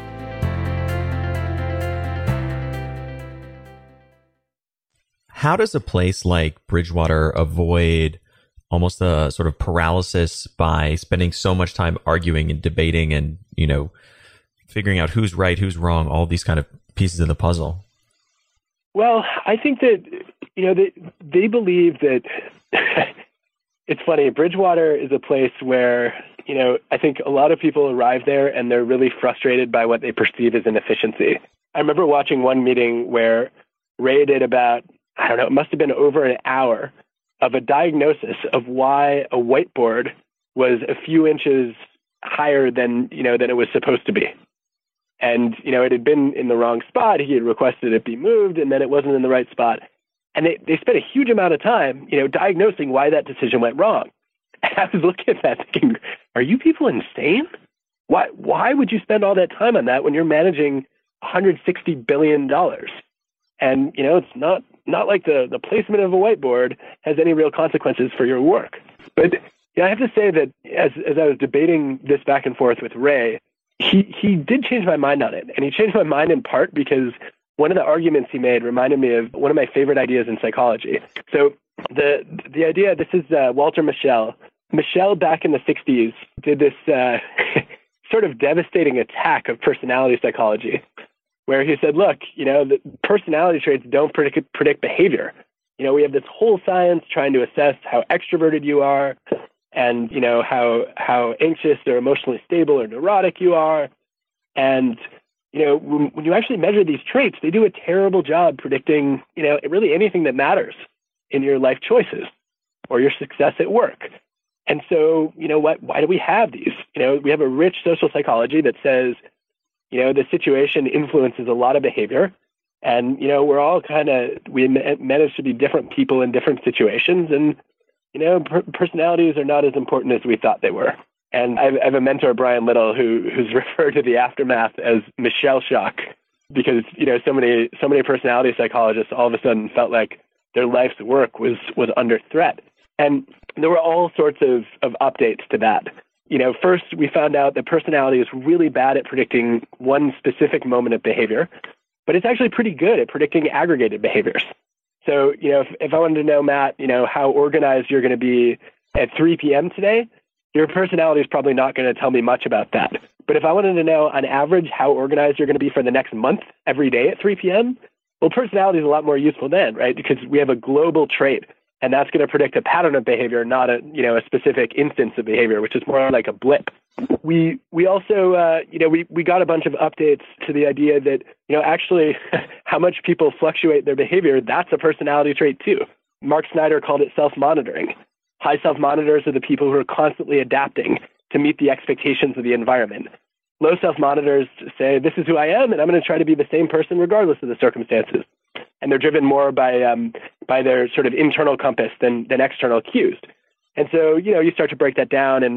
[SPEAKER 10] How does a place like Bridgewater avoid almost a sort of paralysis by spending so much time arguing and debating and, figuring out who's right, who's wrong, all these kind of pieces of the puzzle?
[SPEAKER 7] Well, I think that, they believe that it's funny. Bridgewater is a place where, I think a lot of people arrive there and they're really frustrated by what they perceive as inefficiency. I remember watching one meeting where Ray did about, it must have been over an hour of a diagnosis of why a whiteboard was a few inches higher than it was supposed to be. And, it had been in the wrong spot. He had requested it be moved, and then it wasn't in the right spot. And they spent a huge amount of time, diagnosing why that decision went wrong. And I was looking at that thinking, are you people insane? Why would you spend all that time on that when you're managing $160 billion? And, it's not like the placement of a whiteboard has any real consequences for your work. But I have to say that as I was debating this back and forth with Ray, he did change my mind on it. And he changed my mind in part because one of the arguments he made reminded me of one of my favorite ideas in psychology. So the idea, this is Walter Mischel. Mischel back in the 60s did this sort of devastating attack of personality psychology, where he said, look, the personality traits don't predict behavior. We have this whole science trying to assess how extroverted you are and, how anxious or emotionally stable or neurotic you are. And, when you actually measure these traits, they do a terrible job predicting, really anything that matters in your life choices or your success at work. And so, why do we have these? We have a rich social psychology that says, the situation influences a lot of behavior. And, we're all we manage to be different people in different situations. And, personalities are not as important as we thought they were. And I have a mentor, Brian Little, who's referred to the aftermath as Mischel shock, because, so many personality psychologists all of a sudden felt like their life's work was under threat. And there were all sorts of updates to that. First, we found out that personality is really bad at predicting one specific moment of behavior, but it's actually pretty good at predicting aggregated behaviors. So, if I wanted to know, Matt, how organized you're going to be at 3 p.m. today, your personality is probably not going to tell me much about that. But if I wanted to know, on average, how organized you're going to be for the next month, every day at 3 p.m., well, personality is a lot more useful then, right? Because we have a global trait. And that's going to predict a pattern of behavior, not a specific instance of behavior, which is more like a blip. We also, we got a bunch of updates to the idea that, actually how much people fluctuate their behavior, that's a personality trait too. Mark Snyder called it self-monitoring. High self-monitors are the people who are constantly adapting to meet the expectations of the environment. Low self-monitors say, this is who I am, and I'm going to try to be the same person regardless of the circumstances. And they're driven more by their sort of internal compass than external cues. And so, you start to break that down. And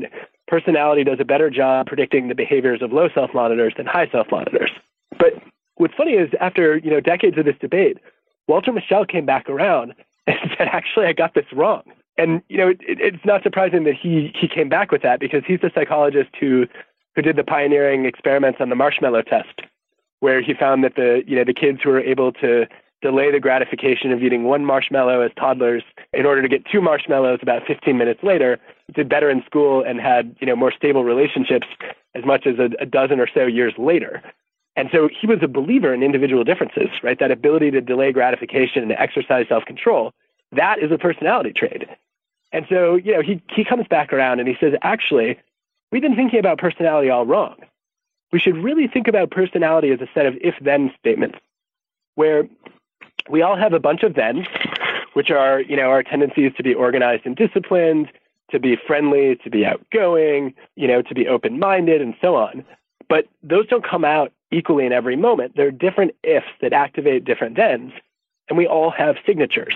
[SPEAKER 7] personality does a better job predicting the behaviors of low self-monitors than high self-monitors. But what's funny is after, decades of this debate, Walter Mischel came back around and said, actually, I got this wrong. And, it's not surprising that he came back with that, because he's the psychologist who did the pioneering experiments on the marshmallow test, where he found that the kids who were able to delay the gratification of eating one marshmallow as toddlers in order to get 2 marshmallows about 15 minutes later did better in school and had, more stable relationships as much as a dozen or so years later. And so he was a believer in individual differences, right? That ability to delay gratification and to exercise self-control, that is a personality trait. And so, he comes back around and he says, actually, we've been thinking about personality all wrong. We should really think about personality as a set of if-then statements, where we all have a bunch of thens, which are, our tendencies to be organized and disciplined, to be friendly, to be outgoing, to be open-minded, and so on. But those don't come out equally in every moment. There are different ifs that activate different thens, and we all have signatures.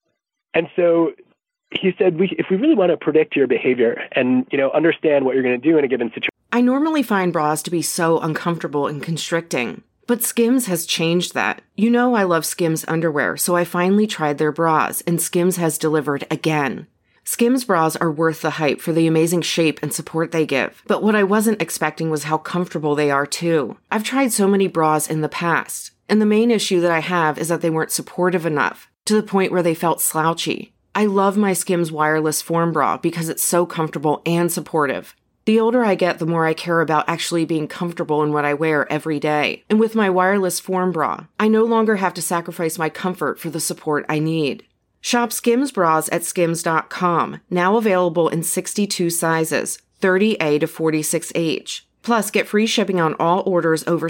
[SPEAKER 7] And so he said, if we really want to predict your behavior and, understand what you're going to do in a given situation.
[SPEAKER 11] I normally find bras to be so uncomfortable and constricting, but Skims has changed that. I love Skims underwear, so I finally tried their bras, and Skims has delivered again. Skims bras are worth the hype for the amazing shape and support they give, but what I wasn't expecting was how comfortable they are too. I've tried so many bras in the past, and the main issue that I have is that they weren't supportive enough, to the point where they felt slouchy. I love my Skims wireless form bra because it's so comfortable and supportive. The older I get, the more I care about actually being comfortable in what I wear every day. And with my wireless form bra, I no longer have to sacrifice my comfort for the support I need. Shop Skims bras at skims.com, now available in 62 sizes, 30A to 46H. Plus, get free shipping on all orders over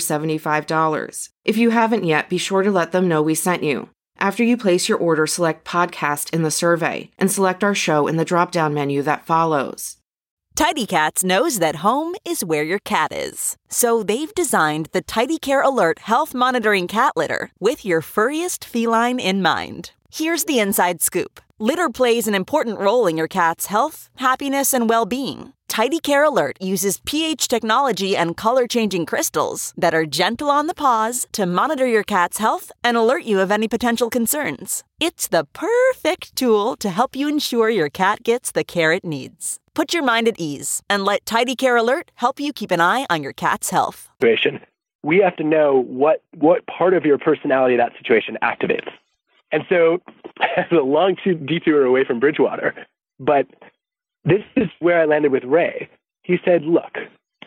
[SPEAKER 11] $75. If you haven't yet, be sure to let them know we sent you. After you place your order, select podcast in the survey and select our show in the drop-down menu that follows.
[SPEAKER 12] Tidy Cats knows that home is where your cat is. So they've designed the Tidy Care Alert health monitoring cat litter with your furriest feline in mind. Here's the inside scoop. Litter plays an important role in your cat's health, happiness, and well-being. Tidy Care Alert uses pH technology and color-changing crystals that are gentle on the paws to monitor your cat's health and alert you of any potential concerns. It's the perfect tool to help you ensure your cat gets the care it needs. Put your mind at ease and let Tidy Care Alert help you keep an eye on your cat's health.
[SPEAKER 7] We have to know what part of your personality that situation activates. And so it's a long detour away from Bridgewater, but this is where I landed with Ray. He said, look,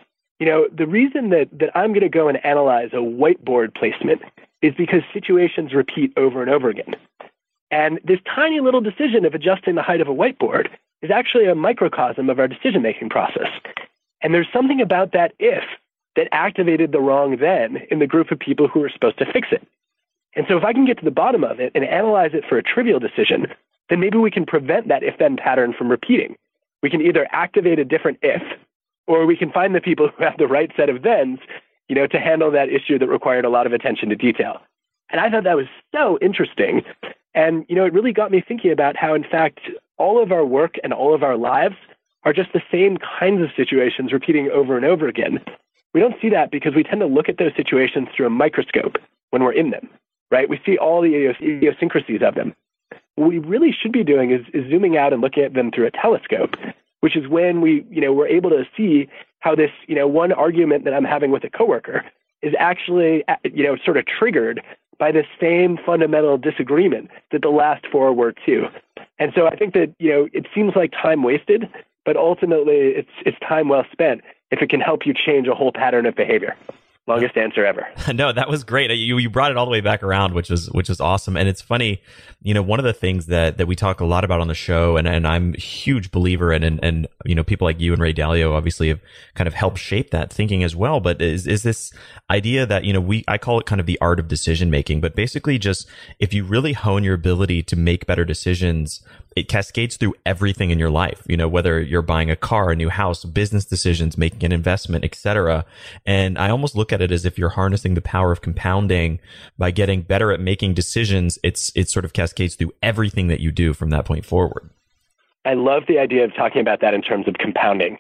[SPEAKER 7] the reason that I'm going to go and analyze a whiteboard placement is because situations repeat over and over again. And this tiny little decision of adjusting the height of a whiteboard is actually a microcosm of our decision-making process. And there's something about that if that activated the wrong then in the group of people who were supposed to fix it. And so if I can get to the bottom of it and analyze it for a trivial decision, then maybe we can prevent that if-then pattern from repeating. We can either activate a different if, or we can find the people who have the right set of thens, to handle that issue that required a lot of attention to detail. And I thought that was so interesting. And, it really got me thinking about how, in fact, all of our work and all of our lives are just the same kinds of situations repeating over and over again. We don't see that because we tend to look at those situations through a microscope when we're in them. Right? We see all the idiosyncrasies of them. What we really should be doing is zooming out and looking at them through a telescope, which is when we're able to see how this, one argument that I'm having with a coworker is actually, sort of triggered by the same fundamental disagreement that the last 4 were too. And so I think that, it seems like time wasted, but ultimately it's time well spent if it can help you change a whole pattern of behavior. Longest answer ever.
[SPEAKER 10] No, that was great. You brought it all the way back around, which is awesome. And it's funny, one of the things that we talk a lot about on the show, and I'm a huge believer in, and people like you and Ray Dalio obviously have kind of helped shape that thinking as well. But is this idea that, I call it kind of the art of decision making, but basically just if you really hone your ability to make better decisions, it cascades through everything in your life, whether you're buying a car, a new house, business decisions, making an investment, etc. And I almost look at it as if you're harnessing the power of compounding by getting better at making decisions. It sort of cascades through everything that you do from that point forward.
[SPEAKER 7] I love the idea of talking about that in terms of compounding.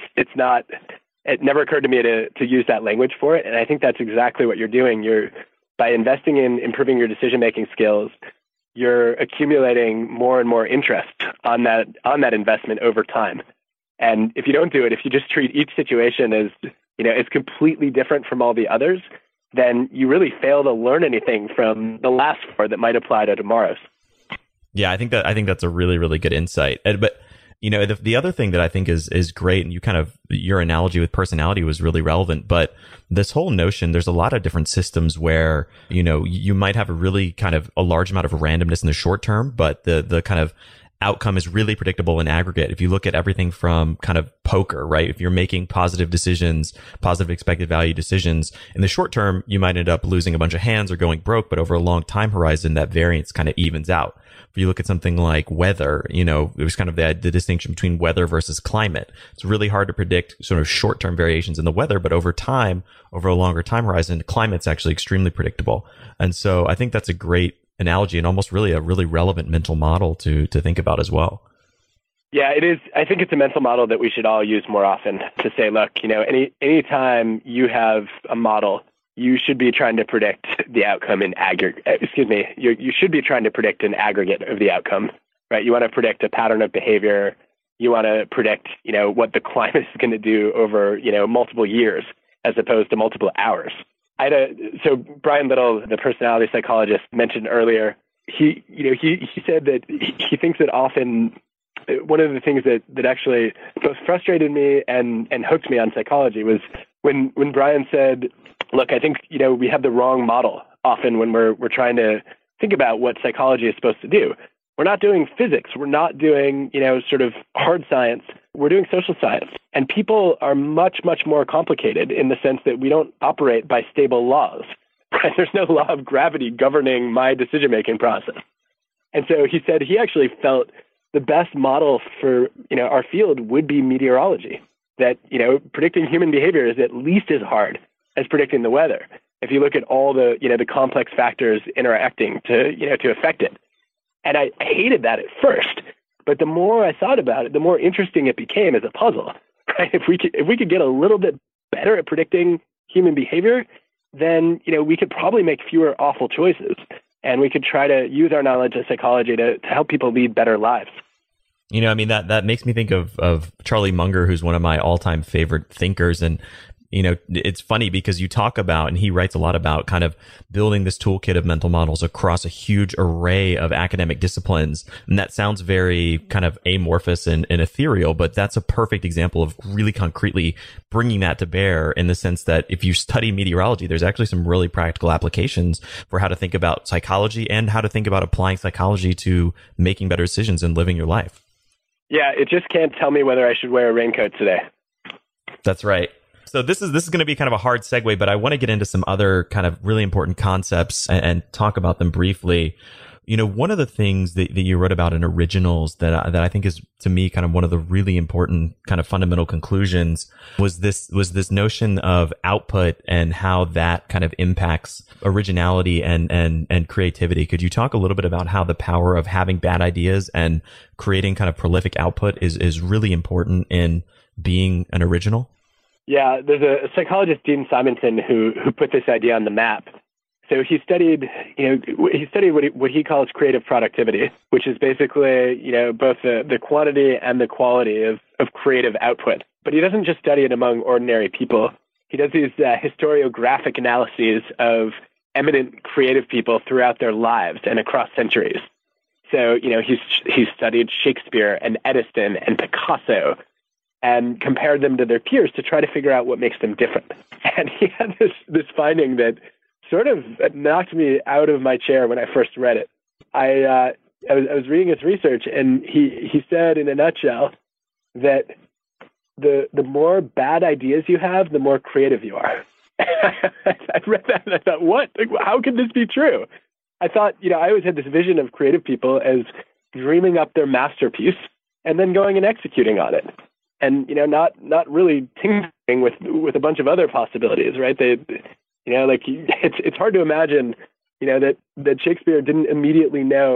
[SPEAKER 7] It never occurred to me to use that language for it. And I think that's exactly what you're doing. By investing in improving your decision-making skills, you're accumulating more and more interest on that investment over time. And if you don't do it, if you just treat each situation as, it's completely different from all the others, then you really fail to learn anything from the last 4 that might apply to tomorrow's.
[SPEAKER 10] Yeah, I think that's a really, really good insight. But the other thing that I think is great, and your analogy with personality was really relevant, but this whole notion, there's a lot of different systems where, you might have a really kind of a large amount of randomness in the short term, but the kind of outcome is really predictable in aggregate. If you look at everything from kind of poker, right? If you're making positive decisions, positive expected value decisions, in the short term, you might end up losing a bunch of hands or going broke, but over a long time horizon, that variance kind of evens out. If you look at something like weather, there's kind of the distinction between weather versus climate. It's really hard to predict sort of short-term variations in the weather, but over time, over a longer time horizon, climate's actually extremely predictable. And so I think that's a great analogy and almost really a really relevant mental model to think about as well.
[SPEAKER 7] Yeah, it is. I think it's a mental model that we should all use more often to say, look, any time you have a model, you should be trying to predict the outcome in aggregate. You should be trying to predict an aggregate of the outcome, right? You want to predict a pattern of behavior. You want to predict, what the climate is going to do over, multiple years as opposed to multiple hours. So Brian Little, the personality psychologist mentioned earlier, he said that he thinks that often one of the things that actually both frustrated me and hooked me on psychology was when Brian said, look, I think, we have the wrong model often when we're trying to think about what psychology is supposed to do. We're not doing physics. We're not doing, sort of hard science. We're doing social science. And people are much, much more complicated in the sense that we don't operate by stable laws. Right? There's no law of gravity governing my decision-making process. And so he said he actually felt the best model for, our field would be meteorology, that, predicting human behavior is at least as hard as predicting the weather. If you look at all the, the complex factors interacting to affect it. And I hated that at first, but the more I thought about it, the more interesting it became as a puzzle. Right? If we could get a little bit better at predicting human behavior, then we could probably make fewer awful choices, and we could try to use our knowledge of psychology to help people lead better lives.
[SPEAKER 10] That makes me think of Charlie Munger, who's one of my all-time favorite thinkers, and it's funny because you talk about, and he writes a lot about kind of building this toolkit of mental models across a huge array of academic disciplines. And that sounds very kind of amorphous and ethereal, but that's a perfect example of really concretely bringing that to bear in the sense that if you study meteorology, there's actually some really practical applications for how to think about psychology and how to think about applying psychology to making better decisions and living your life.
[SPEAKER 7] Yeah, it just can't tell me whether I should wear a raincoat today.
[SPEAKER 10] That's right. So this is going to be kind of a hard segue, but I want to get into some other kind of really important concepts and talk about them briefly. One of the things that you wrote about in Originals that I think is, to me, kind of one of the really important kind of fundamental conclusions was this notion of output and how that kind of impacts originality and creativity. Could you talk a little bit about how the power of having bad ideas and creating kind of prolific output is really important in being an original?
[SPEAKER 7] Yeah, there's a psychologist, Dean Simonson, who put this idea on the map. So he studied what he calls creative productivity, which is basically, both the quantity and the quality of creative output. But he doesn't just study it among ordinary people. He does these historiographic analyses of eminent creative people throughout their lives and across centuries. So, he's studied Shakespeare and Edison and Picasso and compared them to their peers to try to figure out what makes them different. And he had this finding that sort of knocked me out of my chair when I first read it. I was reading his research, and he said in a nutshell that the more bad ideas you have, the more creative you are. I read that and I thought, what? How could this be true? I thought, I always had this vision of creative people as dreaming up their masterpiece and then going and executing on it. And, not really tinkering with a bunch of other possibilities, right? It's hard to imagine, that Shakespeare didn't immediately know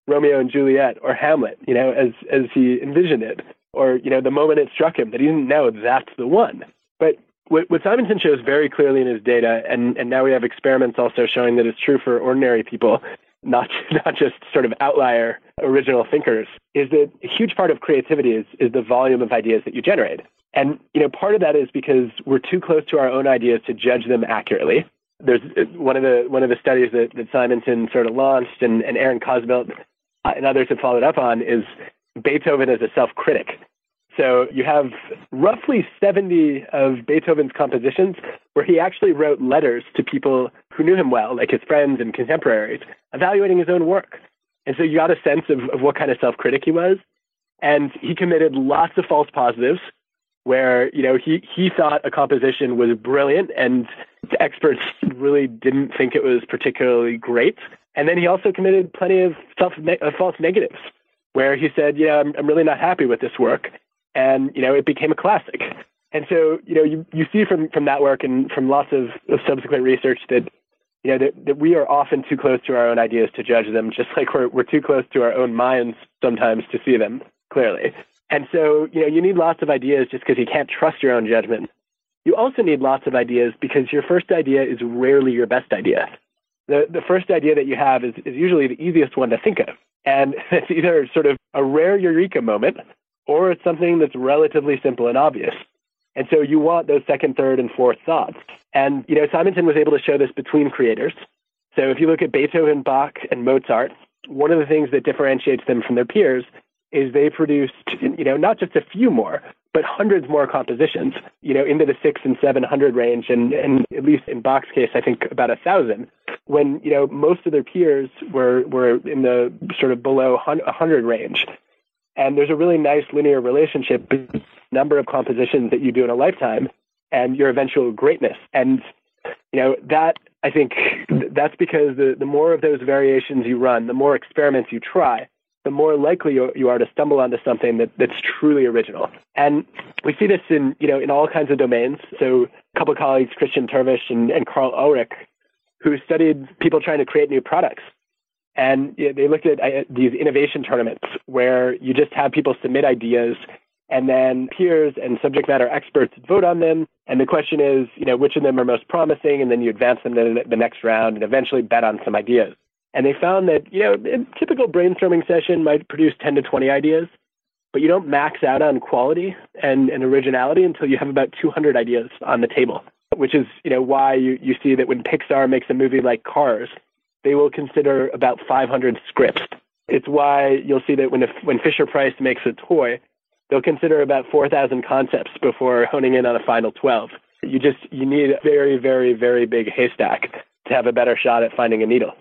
[SPEAKER 7] Romeo and Juliet or Hamlet, as he envisioned it, or, the moment it struck him that he didn't know that's the one. But what Simonton shows very clearly in his data, and now we have experiments also showing that it's true for ordinary people, not just sort of outlier original thinkers, is that a huge part of creativity is the volume of ideas that you generate. And, part of that is because we're too close to our own ideas to judge them accurately. There's one of the studies that Simonton sort of launched and Aaron Cosbelt and others have followed up on is Beethoven as a self-critic. So you have roughly 70 of Beethoven's compositions where he actually wrote letters to people who knew him well, like his friends and contemporaries, evaluating his own work. And so you got a sense of what kind of self-critic he was. And he committed lots of false positives where, he thought a composition was brilliant and the experts really didn't think it was particularly great. And then he also committed plenty of false negatives where he said, I'm really not happy with this work. And, it became a classic. And so, you see from that work and from lots of subsequent research that, that we are often too close to our own ideas to judge them, just like we're too close to our own minds sometimes to see them clearly. And so, you need lots of ideas just because you can't trust your own judgment. You also need lots of ideas because your first idea is rarely your best idea. The first idea that you have is usually the easiest one to think of. And it's either sort of a rare eureka moment, or it's something that's relatively simple and obvious. And so you want those second, third, and fourth thoughts. And, Simonton was able to show this between creators. So if you look at Beethoven, Bach, and Mozart, one of the things that differentiates them from their peers is they produced, not just a few more, but hundreds more compositions, into the 600 and 700 range, and at least in Bach's case, I think about 1,000, when, most of their peers were in the sort of below 100 range. And there's a really nice linear relationship between the number of compositions that you do in a lifetime and your eventual greatness. And, that, I think, that's because the more of those variations you run, the more experiments you try, the more likely you are to stumble onto something that's truly original. And we see this in all kinds of domains. So a couple of colleagues, Christian Tervish and Carl Ulrich, who studied people trying to create new products. And they looked at these innovation tournaments where you just have people submit ideas and then peers and subject matter experts vote on them. And the question is, which of them are most promising? And then you advance them to the next round and eventually bet on some ideas. And they found that, a typical brainstorming session might produce 10 to 20 ideas, but you don't max out on quality and originality until you have about 200 ideas on the table, which is, why you see that when Pixar makes a movie like Cars, they will consider about 500 scripts. It's why you'll see that when Fisher-Price makes a toy, they'll consider about 4,000 concepts before honing in on a final 12. You need a very, very, very big haystack to have a better shot at finding a needle.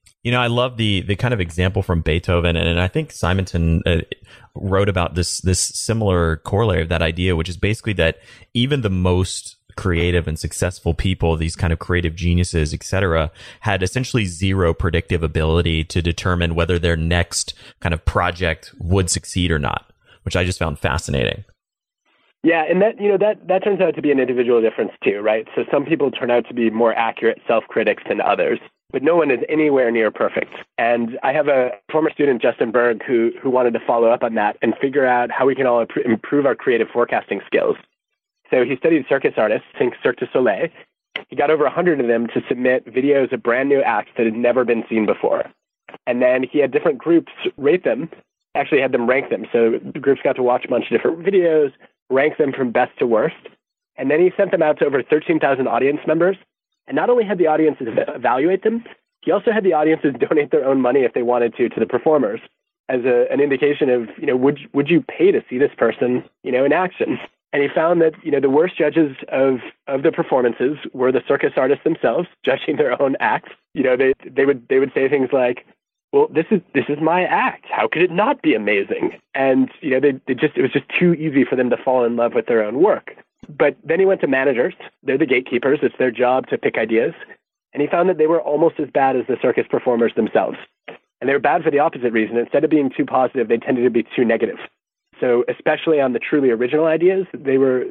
[SPEAKER 10] I love the kind of example from Beethoven, and I think Simonton wrote about this similar corollary of that idea, which is basically that even the most creative and successful people, these kind of creative geniuses, etc., had essentially zero predictive ability to determine whether their next kind of project would succeed or not, which I just found fascinating.
[SPEAKER 7] Yeah, and that turns out to be an individual difference too, right? So some people turn out to be more accurate self-critics than others, but no one is anywhere near perfect. And I have a former student, Justin Berg, who wanted to follow up on that and figure out how we can all improve our creative forecasting skills. So he studied circus artists, think Cirque du Soleil. He got over 100 of them to submit videos of brand new acts that had never been seen before. And then he had different groups rate them, actually had them rank them. So the groups got to watch a bunch of different videos, rank them from best to worst. And then he sent them out to over 13,000 audience members. And not only had the audiences evaluate them, he also had the audiences donate their own money if they wanted to the performers as an indication of, would you pay to see this person, in action? And he found that, the worst judges of the performances were the circus artists themselves, judging their own acts. They would say things like, well, this is my act. How could it not be amazing? And, it was just too easy for them to fall in love with their own work. But then he went to managers. They're the gatekeepers. It's their job to pick ideas. And he found that they were almost as bad as the circus performers themselves. And they were bad for the opposite reason. Instead of being too positive, they tended to be too negative. So especially on the truly original ideas, they were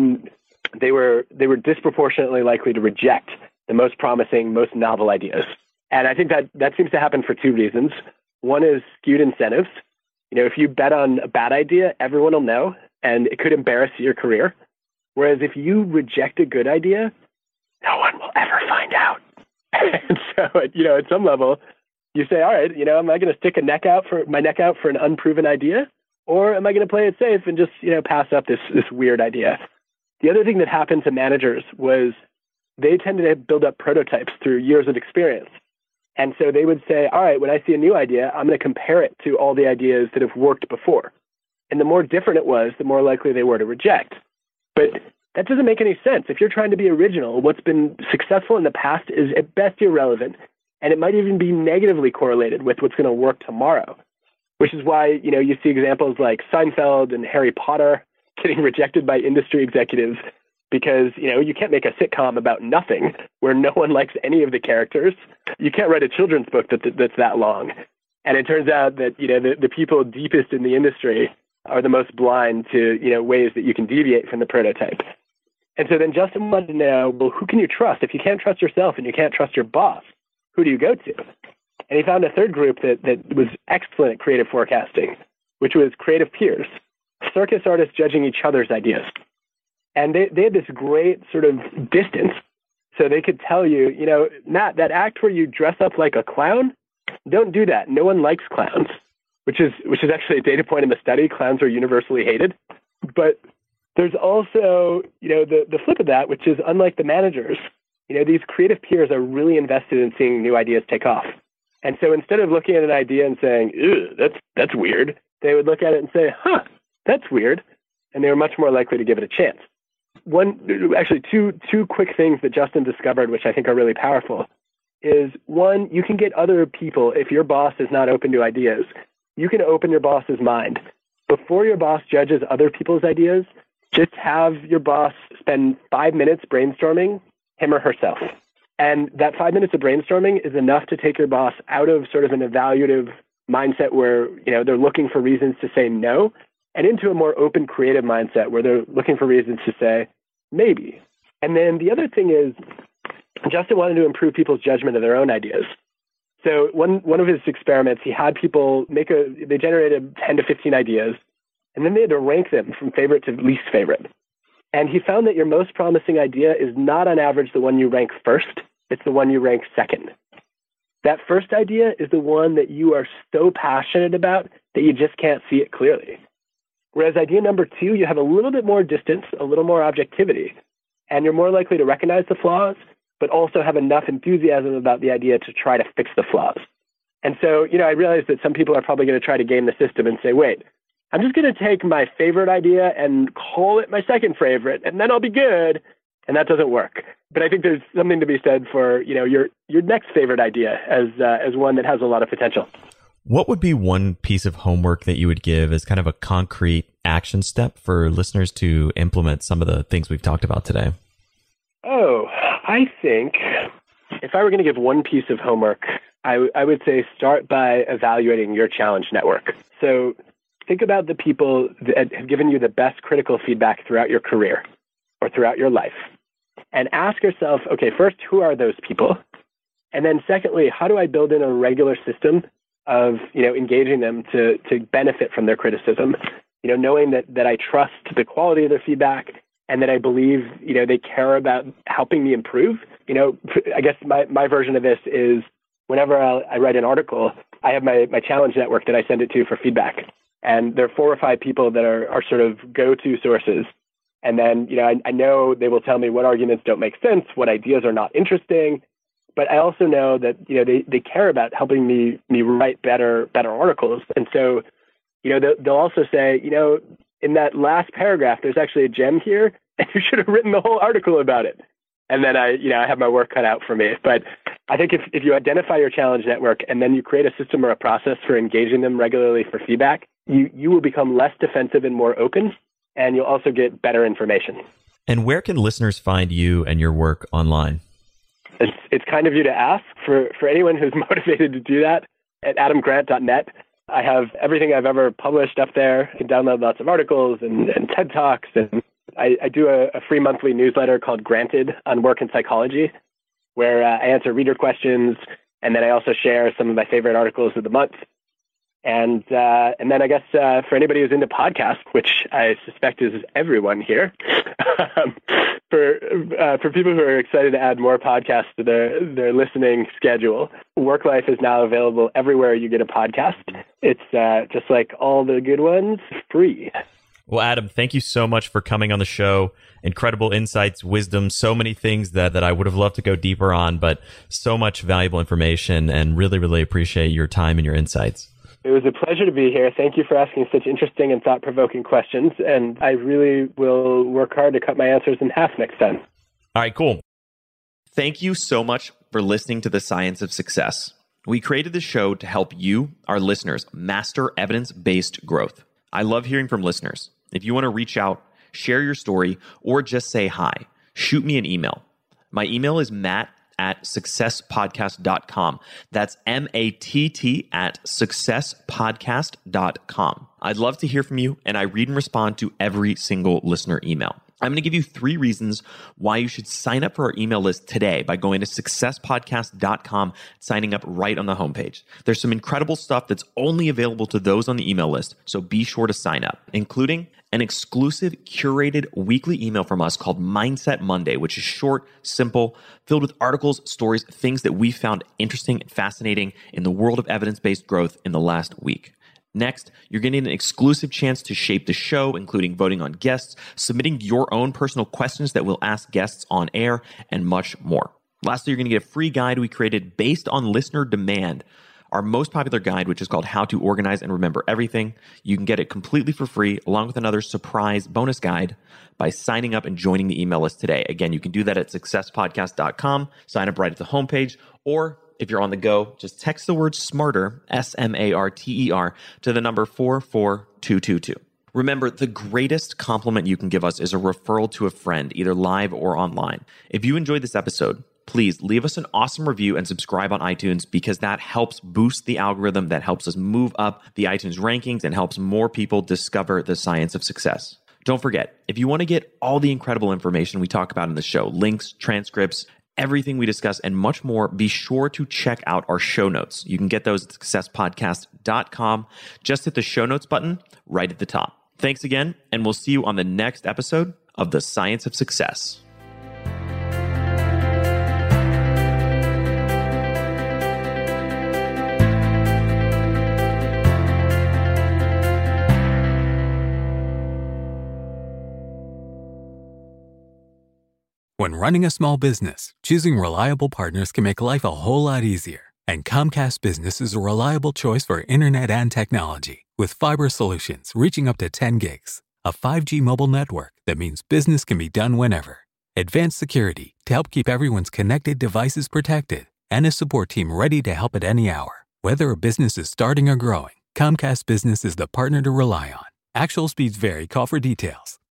[SPEAKER 7] disproportionately likely to reject the most promising, most novel ideas. And I think that seems to happen for two reasons. One is skewed incentives. If you bet on a bad idea, everyone will know, and it could embarrass your career. Whereas if you reject a good idea, no one will ever find out. And so, at some level, you say, all right, am I going to stick my neck out for an unproven idea? Or am I going to play it safe and just, pass up this weird idea? The other thing that happened to managers was they tended to build up prototypes through years of experience. And so they would say, all right, when I see a new idea, I'm going to compare it to all the ideas that have worked before. And the more different it was, the more likely they were to reject. But that doesn't make any sense. If you're trying to be original, what's been successful in the past is at best irrelevant, and it might even be negatively correlated with what's going to work tomorrow, which is why, you see examples like Seinfeld and Harry Potter getting rejected by industry executives because, you can't make a sitcom about nothing where no one likes any of the characters. You can't write a children's book that's that long. And it turns out that, the people deepest in the industry are the most blind to, ways that you can deviate from the prototype. And so then Justin wanted to know, well, who can you trust? If you can't trust yourself and you can't trust your boss, who do you go to? And he found a third group that was excellent at creative forecasting, which was creative peers, circus artists judging each other's ideas. And they had this great sort of distance. So they could tell you, Matt, that act where you dress up like a clown, don't do that. No one likes clowns, which is actually a data point in the study. Clowns are universally hated. But there's also, the flip of that, which is unlike the managers, these creative peers are really invested in seeing new ideas take off. And so instead of looking at an idea and saying, ew, that's weird, they would look at it and say, huh, that's weird. And they were much more likely to give it a chance. Two quick things that Justin discovered, which I think are really powerful, is one, you can get other people, if your boss is not open to ideas, you can open your boss's mind. Before your boss judges other people's ideas, just have your boss spend 5 minutes brainstorming him or herself. And that 5 minutes of brainstorming is enough to take your boss out of sort of an evaluative mindset where, they're looking for reasons to say no, and into a more open, creative mindset where they're looking for reasons to say maybe. And then the other thing is, Justin wanted to improve people's judgment of their own ideas. So one of his experiments, he had people they generated 10 to 15 ideas, and then they had to rank them from favorite to least favorite. And he found that your most promising idea is not on average the one you rank first, it's the one you rank second. That first idea is the one that you are so passionate about that you just can't see it clearly. Whereas idea number 2, you have a little bit more distance, a little more objectivity, and you're more likely to recognize the flaws, but also have enough enthusiasm about the idea to try to fix the flaws. And so, I realize that some people are probably going to try to game the system and say, wait, I'm just going to take my favorite idea and call it my second favorite, and then I'll be good. And that doesn't work. But I think there's something to be said for, your next favorite idea as one that has a lot of potential.
[SPEAKER 10] What would be one piece of homework that you would give as kind of a concrete action step for listeners to implement some of the things we've talked about today?
[SPEAKER 7] Oh, I think if I were going to give one piece of homework, I would say start by evaluating your challenge network. So think about the people that have given you the best critical feedback throughout your career or throughout your life. And ask yourself, okay, first, who are those people? And then secondly, how do I build in a regular system of, engaging them to benefit from their criticism? Knowing that I trust the quality of their feedback and that I believe, they care about helping me improve. I guess my version of this is whenever I write an article, I have my challenge network that I send it to for feedback. And there are 4 or 5 people that are sort of go-to sources. And then, I know they will tell me what arguments don't make sense, what ideas are not interesting. But I also know that, they care about helping me write better articles. And so, they'll also say, in that last paragraph, there's actually a gem here, and you should have written the whole article about it. And then I have my work cut out for me. But I think if you identify your challenge network and then you create a system or a process for engaging them regularly for feedback, you will become less defensive and more open, and you'll also get better information.
[SPEAKER 10] And where can listeners find you and your work online?
[SPEAKER 7] It's kind of you to ask. For anyone who's motivated to do that, at adamgrant.net, I have everything I've ever published up there. You can download lots of articles and TED Talks. And I do a free monthly newsletter called Granted on work and psychology, where I answer reader questions. And then I also share some of my favorite articles of the month. And then I guess for anybody who's into podcasts, which I suspect is everyone here, for people who are excited to add more podcasts to their listening schedule, Work Life is now available everywhere you get a podcast. It's just like all the good ones, free.
[SPEAKER 10] Well, Adam, thank you so much for coming on the show. Incredible insights, wisdom, so many things that I would have loved to go deeper on, but so much valuable information, and really, really appreciate your time and your insights.
[SPEAKER 7] It was a pleasure to be here. Thank you for asking such interesting and thought-provoking questions, and I really will work hard to cut my answers in half next time.
[SPEAKER 6] All right, cool. Thank you so much for listening to The Science of Success. We created this show to help you, our listeners, master evidence-based growth. I love hearing from listeners. If you want to reach out, share your story, or just say hi, shoot me an email. My email is matt@successpodcast.com. That's matt@successpodcast.com. I'd love to hear from you, and I read and respond to every single listener email. I'm going to give you 3 reasons why you should sign up for our email list today by going to successpodcast.com, signing up right on the homepage. There's some incredible stuff that's only available to those on the email list, so be sure to sign up, including an exclusive curated weekly email from us called Mindset Monday, which is short, simple, filled with articles, stories, things that we found interesting and fascinating in the world of evidence-based growth in the last week. Next, you're getting an exclusive chance to shape the show, including voting on guests, submitting your own personal questions that we'll ask guests on air, and much more. Lastly, you're going to get a free guide we created based on listener demand, our most popular guide, which is called How to Organize and Remember Everything. You can get it completely for free, along with another surprise bonus guide by signing up and joining the email list today. Again, you can do that at successpodcast.com, sign up right at the homepage, or if you're on the go, just text the word SMARTER, SMARTER, to the number 44222. Remember, the greatest compliment you can give us is a referral to a friend, either live or online. If you enjoyed this episode, please leave us an awesome review and subscribe on iTunes, because that helps boost the algorithm, that helps us move up the iTunes rankings, and helps more people discover the science of success. Don't forget, if you want to get all the incredible information we talk about in the show, links, transcripts, everything we discuss, and much more, be sure to check out our show notes. You can get those at successpodcast.com. Just hit the show notes button right at the top. Thanks again, and we'll see you on the next episode of The Science of Success.
[SPEAKER 13] When running a small business, choosing reliable partners can make life a whole lot easier. And Comcast Business is a reliable choice for internet and technology, with fiber solutions reaching up to 10 gigs, a 5G mobile network that means business can be done whenever, advanced security to help keep everyone's connected devices protected, and a support team ready to help at any hour. Whether a business is starting or growing, Comcast Business is the partner to rely on. Actual speeds vary. Call for details.